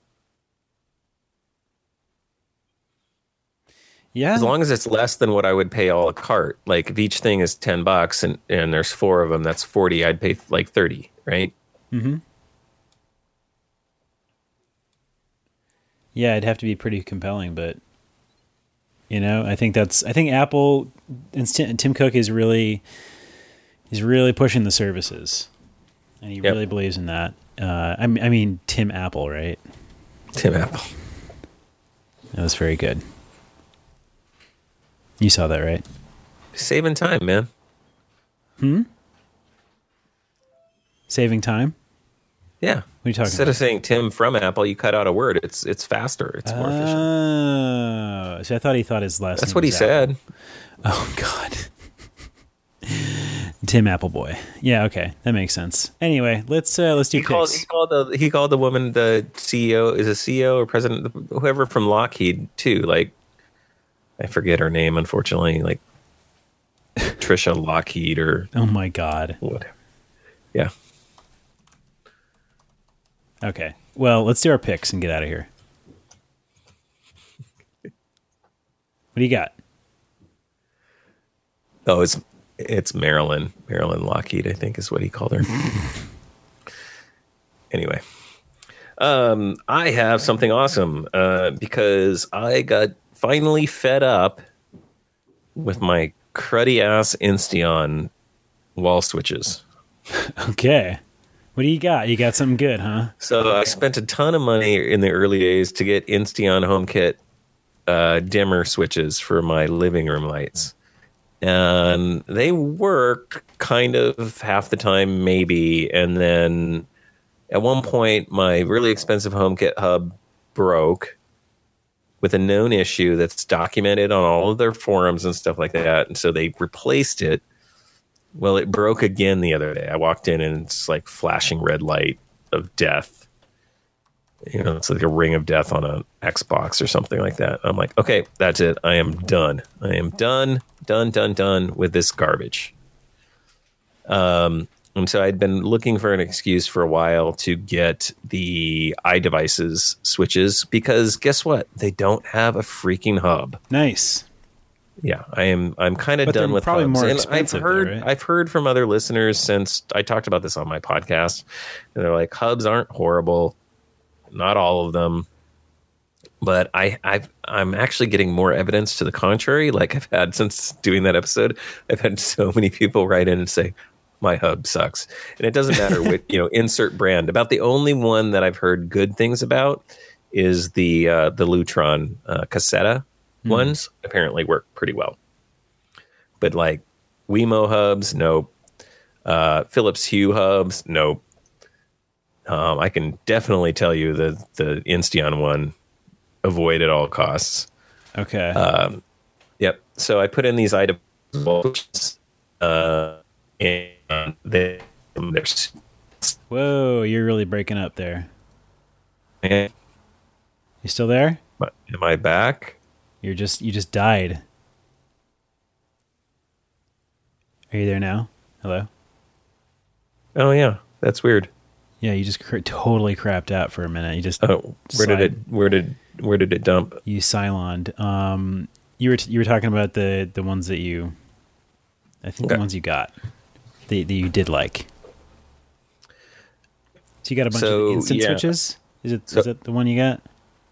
Yeah. As long as it's less than what I would pay a la carte. Like if each thing is $10 and there's 4 of them, that's 40. I'd pay like 30, right? Mm-hmm. Yeah, it'd have to be pretty compelling, but I think Apple and Tim Cook is really pushing the services. And he really believes in that. I mean, Tim Apple, right? Tim Apple. That was very good. You saw that, right? Saving time, man. Saving time? Yeah. What are you talking Instead about? of saying Tim from Apple, you cut out a word. It's faster. It's more efficient. Oh, so I thought he thought his last. That's name what he was Apple. said. Oh God. Tim Appleboy. Yeah, okay, that makes sense. Anyway, let's do picks. He called the woman the CEO, is a CEO or president, whoever from Lockheed too. Like, I forget her name, unfortunately. Like Trisha Lockheed or Oh my God. whatever. Yeah. Okay. Well, let's do our picks and get out of here. What do you got? Oh, it's Marilyn Lockheed, I think is what he called her. Anyway, I have something awesome because I got finally fed up with my cruddy ass Insteon wall switches. Okay. What do you got? You got something good, huh? So I spent a ton of money in the early days to get Insteon HomeKit dimmer switches for my living room lights. And they worked kind of half the time, maybe. And then at one point, my really expensive HomeKit hub broke with a known issue that's documented on all of their forums and stuff like that. And so they replaced it. Well, it broke again the other day. I walked in and it's like flashing red light of death. You know, it's like a ring of death on an Xbox or something like that. I'm like, okay, that's it. I am done. I am done with this garbage. And so I'd been looking for an excuse for a while to get the iDevices switches because guess what? They don't have a freaking hub. Nice. Yeah, I'm kind of done with probably hubs. more And expensive, though, right? I've heard from other listeners since I talked about this on my podcast. And they're like, hubs aren't horrible, not all of them, but I'm actually getting more evidence to the contrary. Like I've had since doing that episode, I've had so many people write in and say my hub sucks, and it doesn't matter what insert brand. About the only one that I've heard good things about is the Lutron Cassetta. Ones apparently work pretty well, but like Wemo hubs, nope. Philips Hue hubs, nope. I can definitely tell you the Insteon one, avoid at all costs. Okay. Yep. So I put in these items, and there's. Whoa, you're really breaking up there. You still there? Am I back? You just died. Are you there now? Hello? Oh yeah, that's weird. Yeah, you just totally crapped out for a minute. You just where did it dump? You Cyloned. You were talking about the ones that you, I think the ones you got that you did like. So you got a bunch of instant switches. Is it the one you got?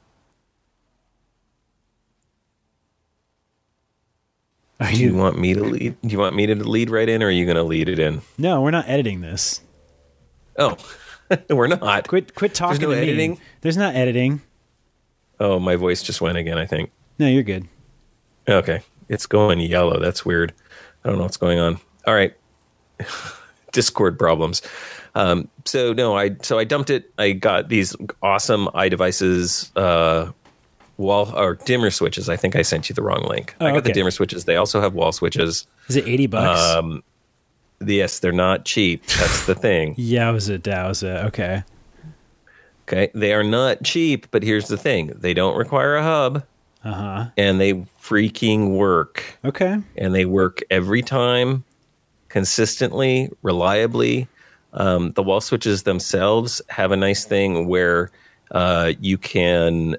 Do you want me to lead? Do you want me to lead right in, or are you going to lead it in? No, we're not editing this. Oh, we're not. Quit talking There's no to me. editing? There's not editing. Oh, my voice just went again, I think. No, you're good. Okay. It's going yellow. That's weird. I don't know what's going on. All right. Discord problems. So I dumped it. I got these awesome iDevices wall or dimmer switches. I think I sent you the wrong link. I got the dimmer switches. They also have wall switches. Is it $80? Yes, they're not cheap. That's the thing. Yowza. Okay. Okay. They are not cheap, but here's the thing. They don't require a hub. Uh-huh. And they freaking work. Okay. And they work every time, consistently, reliably. The wall switches themselves have a nice thing where you can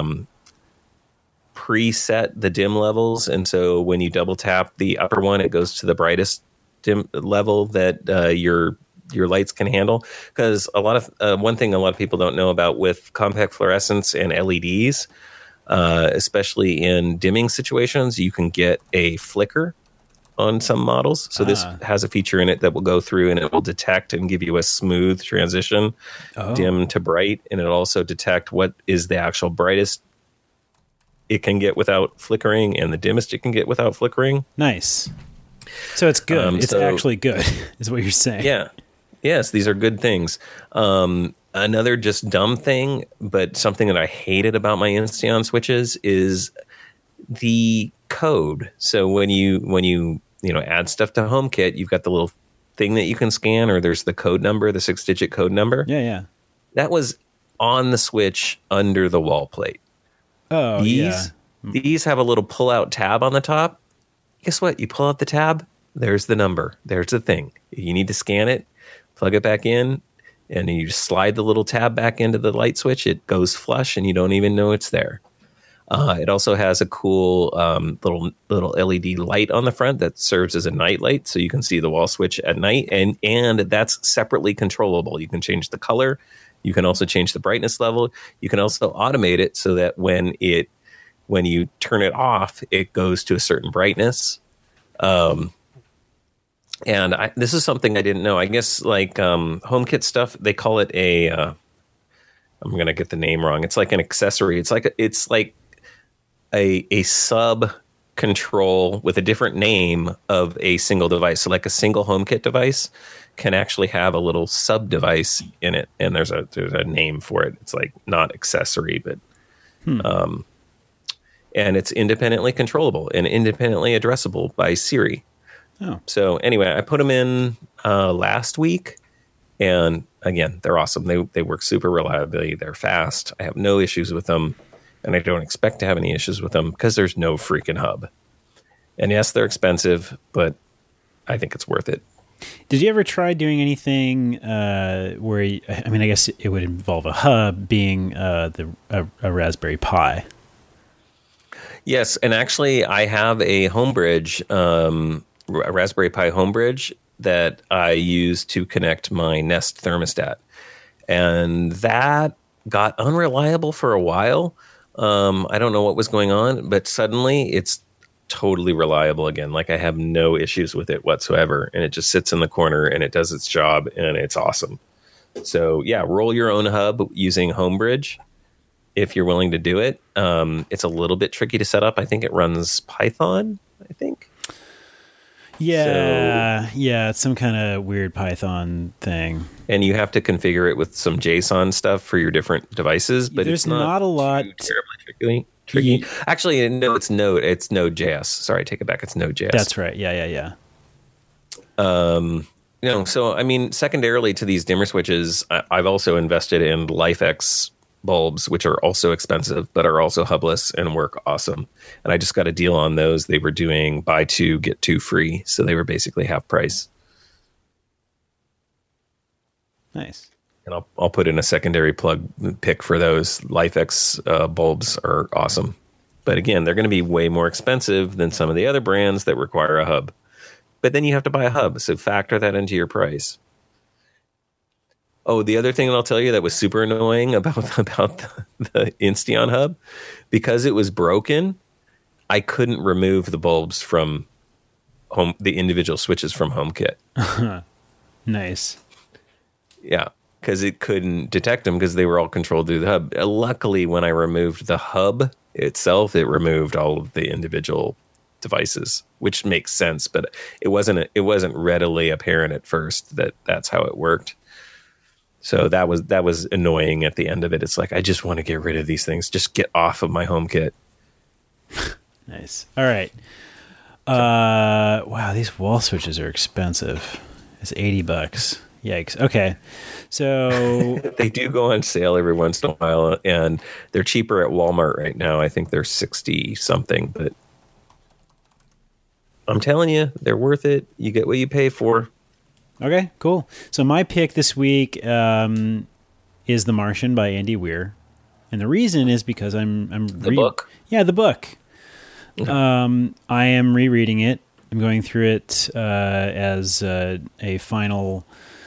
preset the dim levels, and so when you double tap the upper one, it goes to the brightest dim level that your lights can handle. Because a lot of one thing a lot of people don't know about with compact fluorescents and LEDs, especially in dimming situations, you can get a flicker on some models. So this has a feature in it that will go through and it will detect and give you a smooth transition, dim to bright, and it'll also detect what is the actual brightest it can get without flickering and the dimmest it can get without flickering. Nice. So it's good. It's actually good, is what you're saying. Yeah. Yes, these are good things. another just dumb thing, but something that I hated about my Insteon switches is the code. So when you add stuff to HomeKit, you've got the little thing that you can scan, or there's the code number, the 6-digit code number. Yeah. That was on the switch under the wall plate. Oh, These have a little pull-out tab on the top. Guess what? You pull out the tab, there's the number. There's the thing. You need to scan it, plug it back in, and you just slide the little tab back into the light switch. It goes flush, and you don't even know it's there. It also has a cool little LED light on the front that serves as a night light, so you can see the wall switch at night, and that's separately controllable. You can change the color. You can also change the brightness level. You can also automate it so that when you turn it off, it goes to a certain brightness. And this is something I didn't know. I guess like HomeKit stuff, they call it I'm going to get the name wrong. It's like an accessory. It's like a sub control with a different name of a single device. So like a single HomeKit device can actually have a little sub device in it, and there's a name for it. It's like not accessory, but and it's independently controllable and independently addressable by Siri. Oh. So anyway, I put them in last week, and again, they're awesome. They work super reliably. They're fast. I have no issues with them, and I don't expect to have any issues with them because there's no freaking hub. And yes, they're expensive, but I think it's worth it. Did you ever try doing anything where, I guess it would involve a hub being a Raspberry Pi? Yes, and actually I have a Homebridge, a Raspberry Pi Homebridge that I use to connect my Nest thermostat. And that got unreliable for a while. I don't know what was going on, but suddenly it's totally reliable again. Like I have no issues with it whatsoever. And it just sits in the corner and it does its job and it's awesome. So yeah, roll your own hub using Homebridge if you're willing to do it. It's a little bit tricky to set up. I think it runs Python, I think. Yeah, it's some kind of weird Python thing. And you have to configure it with some JSON stuff for your different devices, but there's it's not a lot terribly tricky. Actually, no, it's Node.js. Sorry, take it back. It's Node.js. That's right. Yeah. So I mean, secondarily to these dimmer switches, I've also invested in LifeX bulbs, which are also expensive, but are also hubless and work awesome. And I just got a deal on those. They were doing buy two, get two free. So they were basically half price. Nice. And I'll put in a secondary plug pick for those. LifeX bulbs are awesome. But again, they're going to be way more expensive than some of the other brands that require a hub. But then you have to buy a hub. So factor that into your price. Oh, the other thing I'll tell you that was super annoying about the Insteon hub, because it was broken, I couldn't remove the bulbs from the individual switches from HomeKit. Nice. Yeah, because it couldn't detect them because they were all controlled through the hub. Luckily, when I removed the hub itself, it removed all of the individual devices, which makes sense, but it wasn't readily apparent at first that that's how it worked. So that was annoying at the end of it. It's like, I just want to get rid of these things. Just get off of my HomeKit. Nice. All right. Wow, these wall switches are expensive. It's $80. Yikes. Okay. So they do go on sale every once in a while, and they're cheaper at Walmart right now. I think they're 60 something, but I'm telling you, they're worth it. You get what you pay for. Okay, cool. So my pick this week is The Martian by Andy Weir. And the reason is because I'm the book? Yeah, the book. I am rereading it. I'm going through it as a final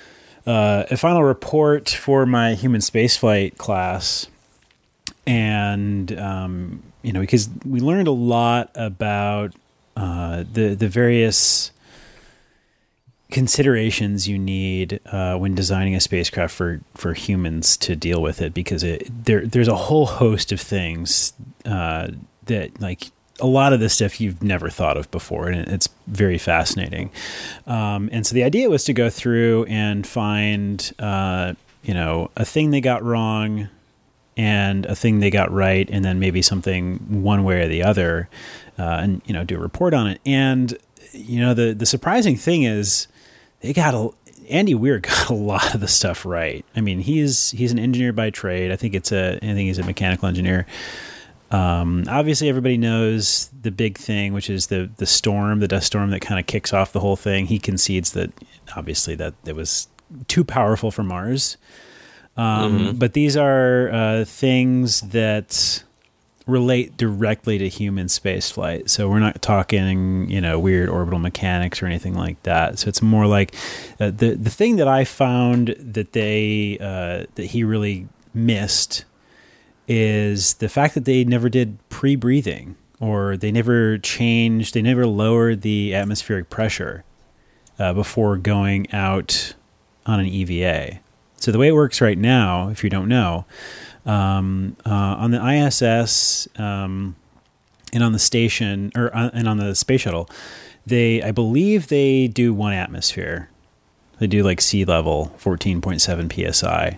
report for my human spaceflight class. And because we learned a lot about the various considerations you need when designing a spacecraft for humans to deal with it, because there's a whole host of things that, like, a lot of this stuff you've never thought of before, and it's very fascinating. And so the idea was to go through and find a thing they got wrong and a thing they got right, and then maybe something one way or the other, and do a report on it. And the surprising thing is Andy Weir got a lot of the stuff right. I mean, he's an engineer by trade. I think he's a mechanical engineer. Obviously, everybody knows the big thing, which is the storm, the dust storm that kind of kicks off the whole thing. He concedes that obviously that it was too powerful for Mars. But these are things that relate directly to human spaceflight. So we're not talking, weird orbital mechanics or anything like that. So it's more like the thing that I found that that he really missed is the fact that they never did pre-breathing, or they never lowered the atmospheric pressure before going out on an EVA. So the way it works right now, if you don't know, on the ISS and on the station and on the space shuttle, I believe they do 1 atmosphere. They do like sea level, 14.7 psi,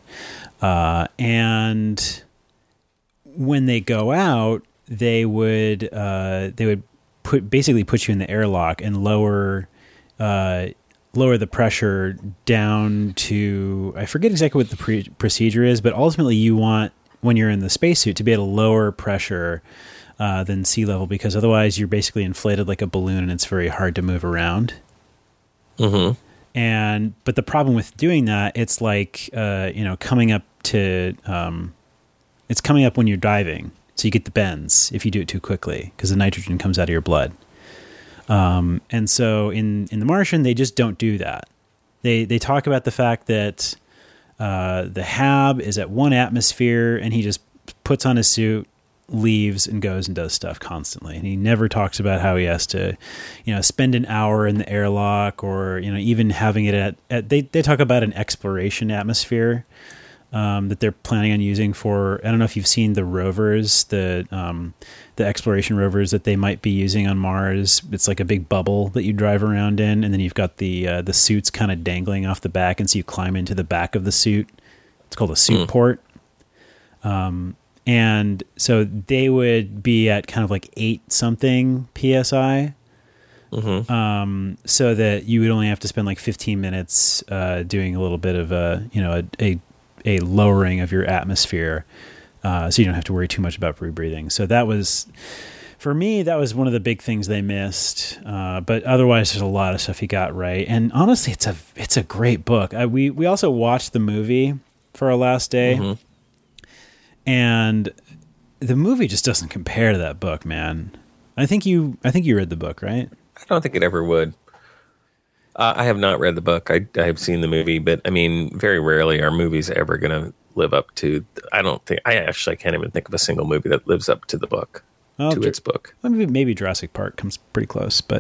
and when they go out, they would put you in the airlock and lower the pressure down to, I forget exactly what the procedure is, but ultimately you want, when you're in the spacesuit, to be at a lower pressure than sea level, because otherwise you're basically inflated like a balloon and it's very hard to move around. Mm-hmm. But the problem with doing that, it's like coming up to it's coming up when you're diving, so you get the bends if you do it too quickly, because the nitrogen comes out of your blood. And so in The Martian, they just don't do that. They talk about the fact that the Hab is at 1 atmosphere, and he just puts on his suit, leaves, and goes and does stuff constantly. And he never talks about how he has to, spend an hour in the airlock, or even having it at they talk about an exploration atmosphere that they're planning on using for, I don't know if you've seen the rovers, the exploration rovers that they might be using on Mars. It's like a big bubble that you drive around in, and then you've got the suits kind of dangling off the back, and so you climb into the back of the suit. It's called a suit port. And so they would be at kind of like 8 something PSI. Mm-hmm. So that you would only have to spend like 15 minutes doing a little bit of a lowering of your atmosphere, so you don't have to worry too much about rebreathing. So that was, for me, that was one of the big things they missed. But otherwise, there's a lot of stuff he got right. And honestly, it's a great book. We also watched the movie for our last day, mm-hmm. and the movie just doesn't compare to that book, man. I think you read the book, right? I don't think it ever would. I have not read the book. I have seen the movie, but I mean, very rarely are movies ever going to live up to. I can't even think of a single movie that lives up to the book, its book. Maybe Jurassic Park comes pretty close, but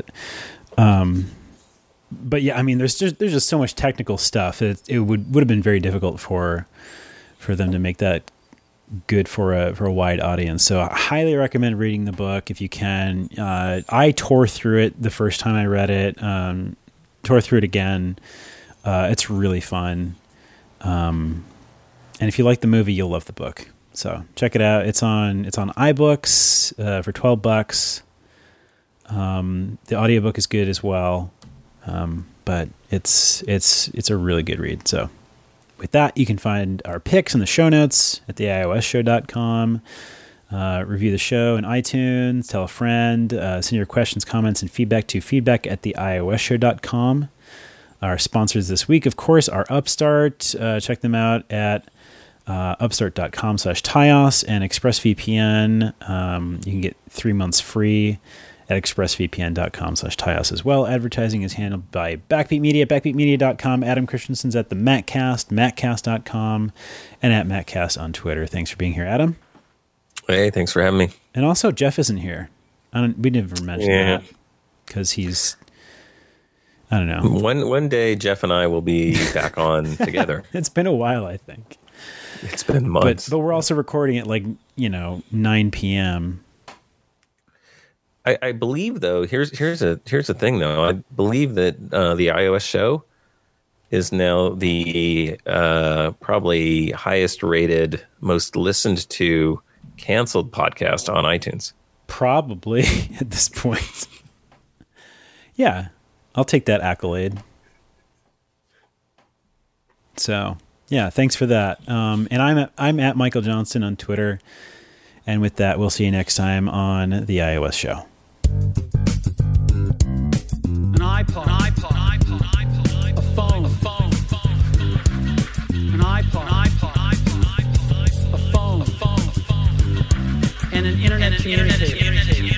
yeah, I mean, there's just so much technical stuff. It would have been very difficult for them to make that good for a wide audience. So I highly recommend reading the book if you can. I tore through it the first time I read it. Tore through it again. It's really fun. And if you like the movie, you'll love the book. So check it out. It's on iBooks for $12. The audiobook is good as well. But it's a really good read. So with that, you can find our picks in the show notes at theiOSshow.com. Review the show in iTunes, tell a friend, send your questions, comments, and feedback to feedback@theiOSshow.com. Our sponsors this week, of course, are Upstart. Check them out at upstart.com/TiOS and ExpressVPN. You can get 3 months free at expressvpn.com/TiOS as well. Advertising is handled by Backbeat Media, backbeatmedia.com. Adam Christensen's at the Mattcast, mattcast.com, and at Mattcast on Twitter. Thanks for being here, Adam. Hey, thanks for having me. And also, Jeff isn't here. We never mentioned that because he's, I don't know. One day, Jeff and I will be back on together. It's been a while, I think. It's been months. But we're also recording at 9 p.m. I believe, though, here's a thing, though. I believe that the iOS show is now the probably highest rated, most listened to canceled podcast on iTunes. Probably at this point. Yeah, I'll take that accolade. So, yeah, thanks for that. And I'm at Michael Johnston on Twitter. And with that, we'll see you next time on the iOS Show. An iPod, a phone, an iPod, a phone, and an internet communicator.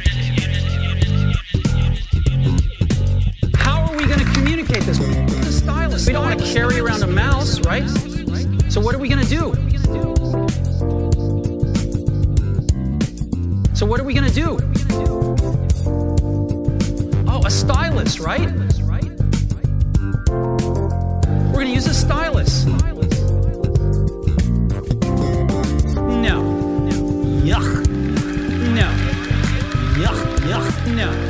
How are we going to communicate this? The stylus. We don't want to carry around a mouse, right? So what are we going to do? Oh, a stylus, right? We're going to use a stylus. No. Yuck. No. Yuck. No.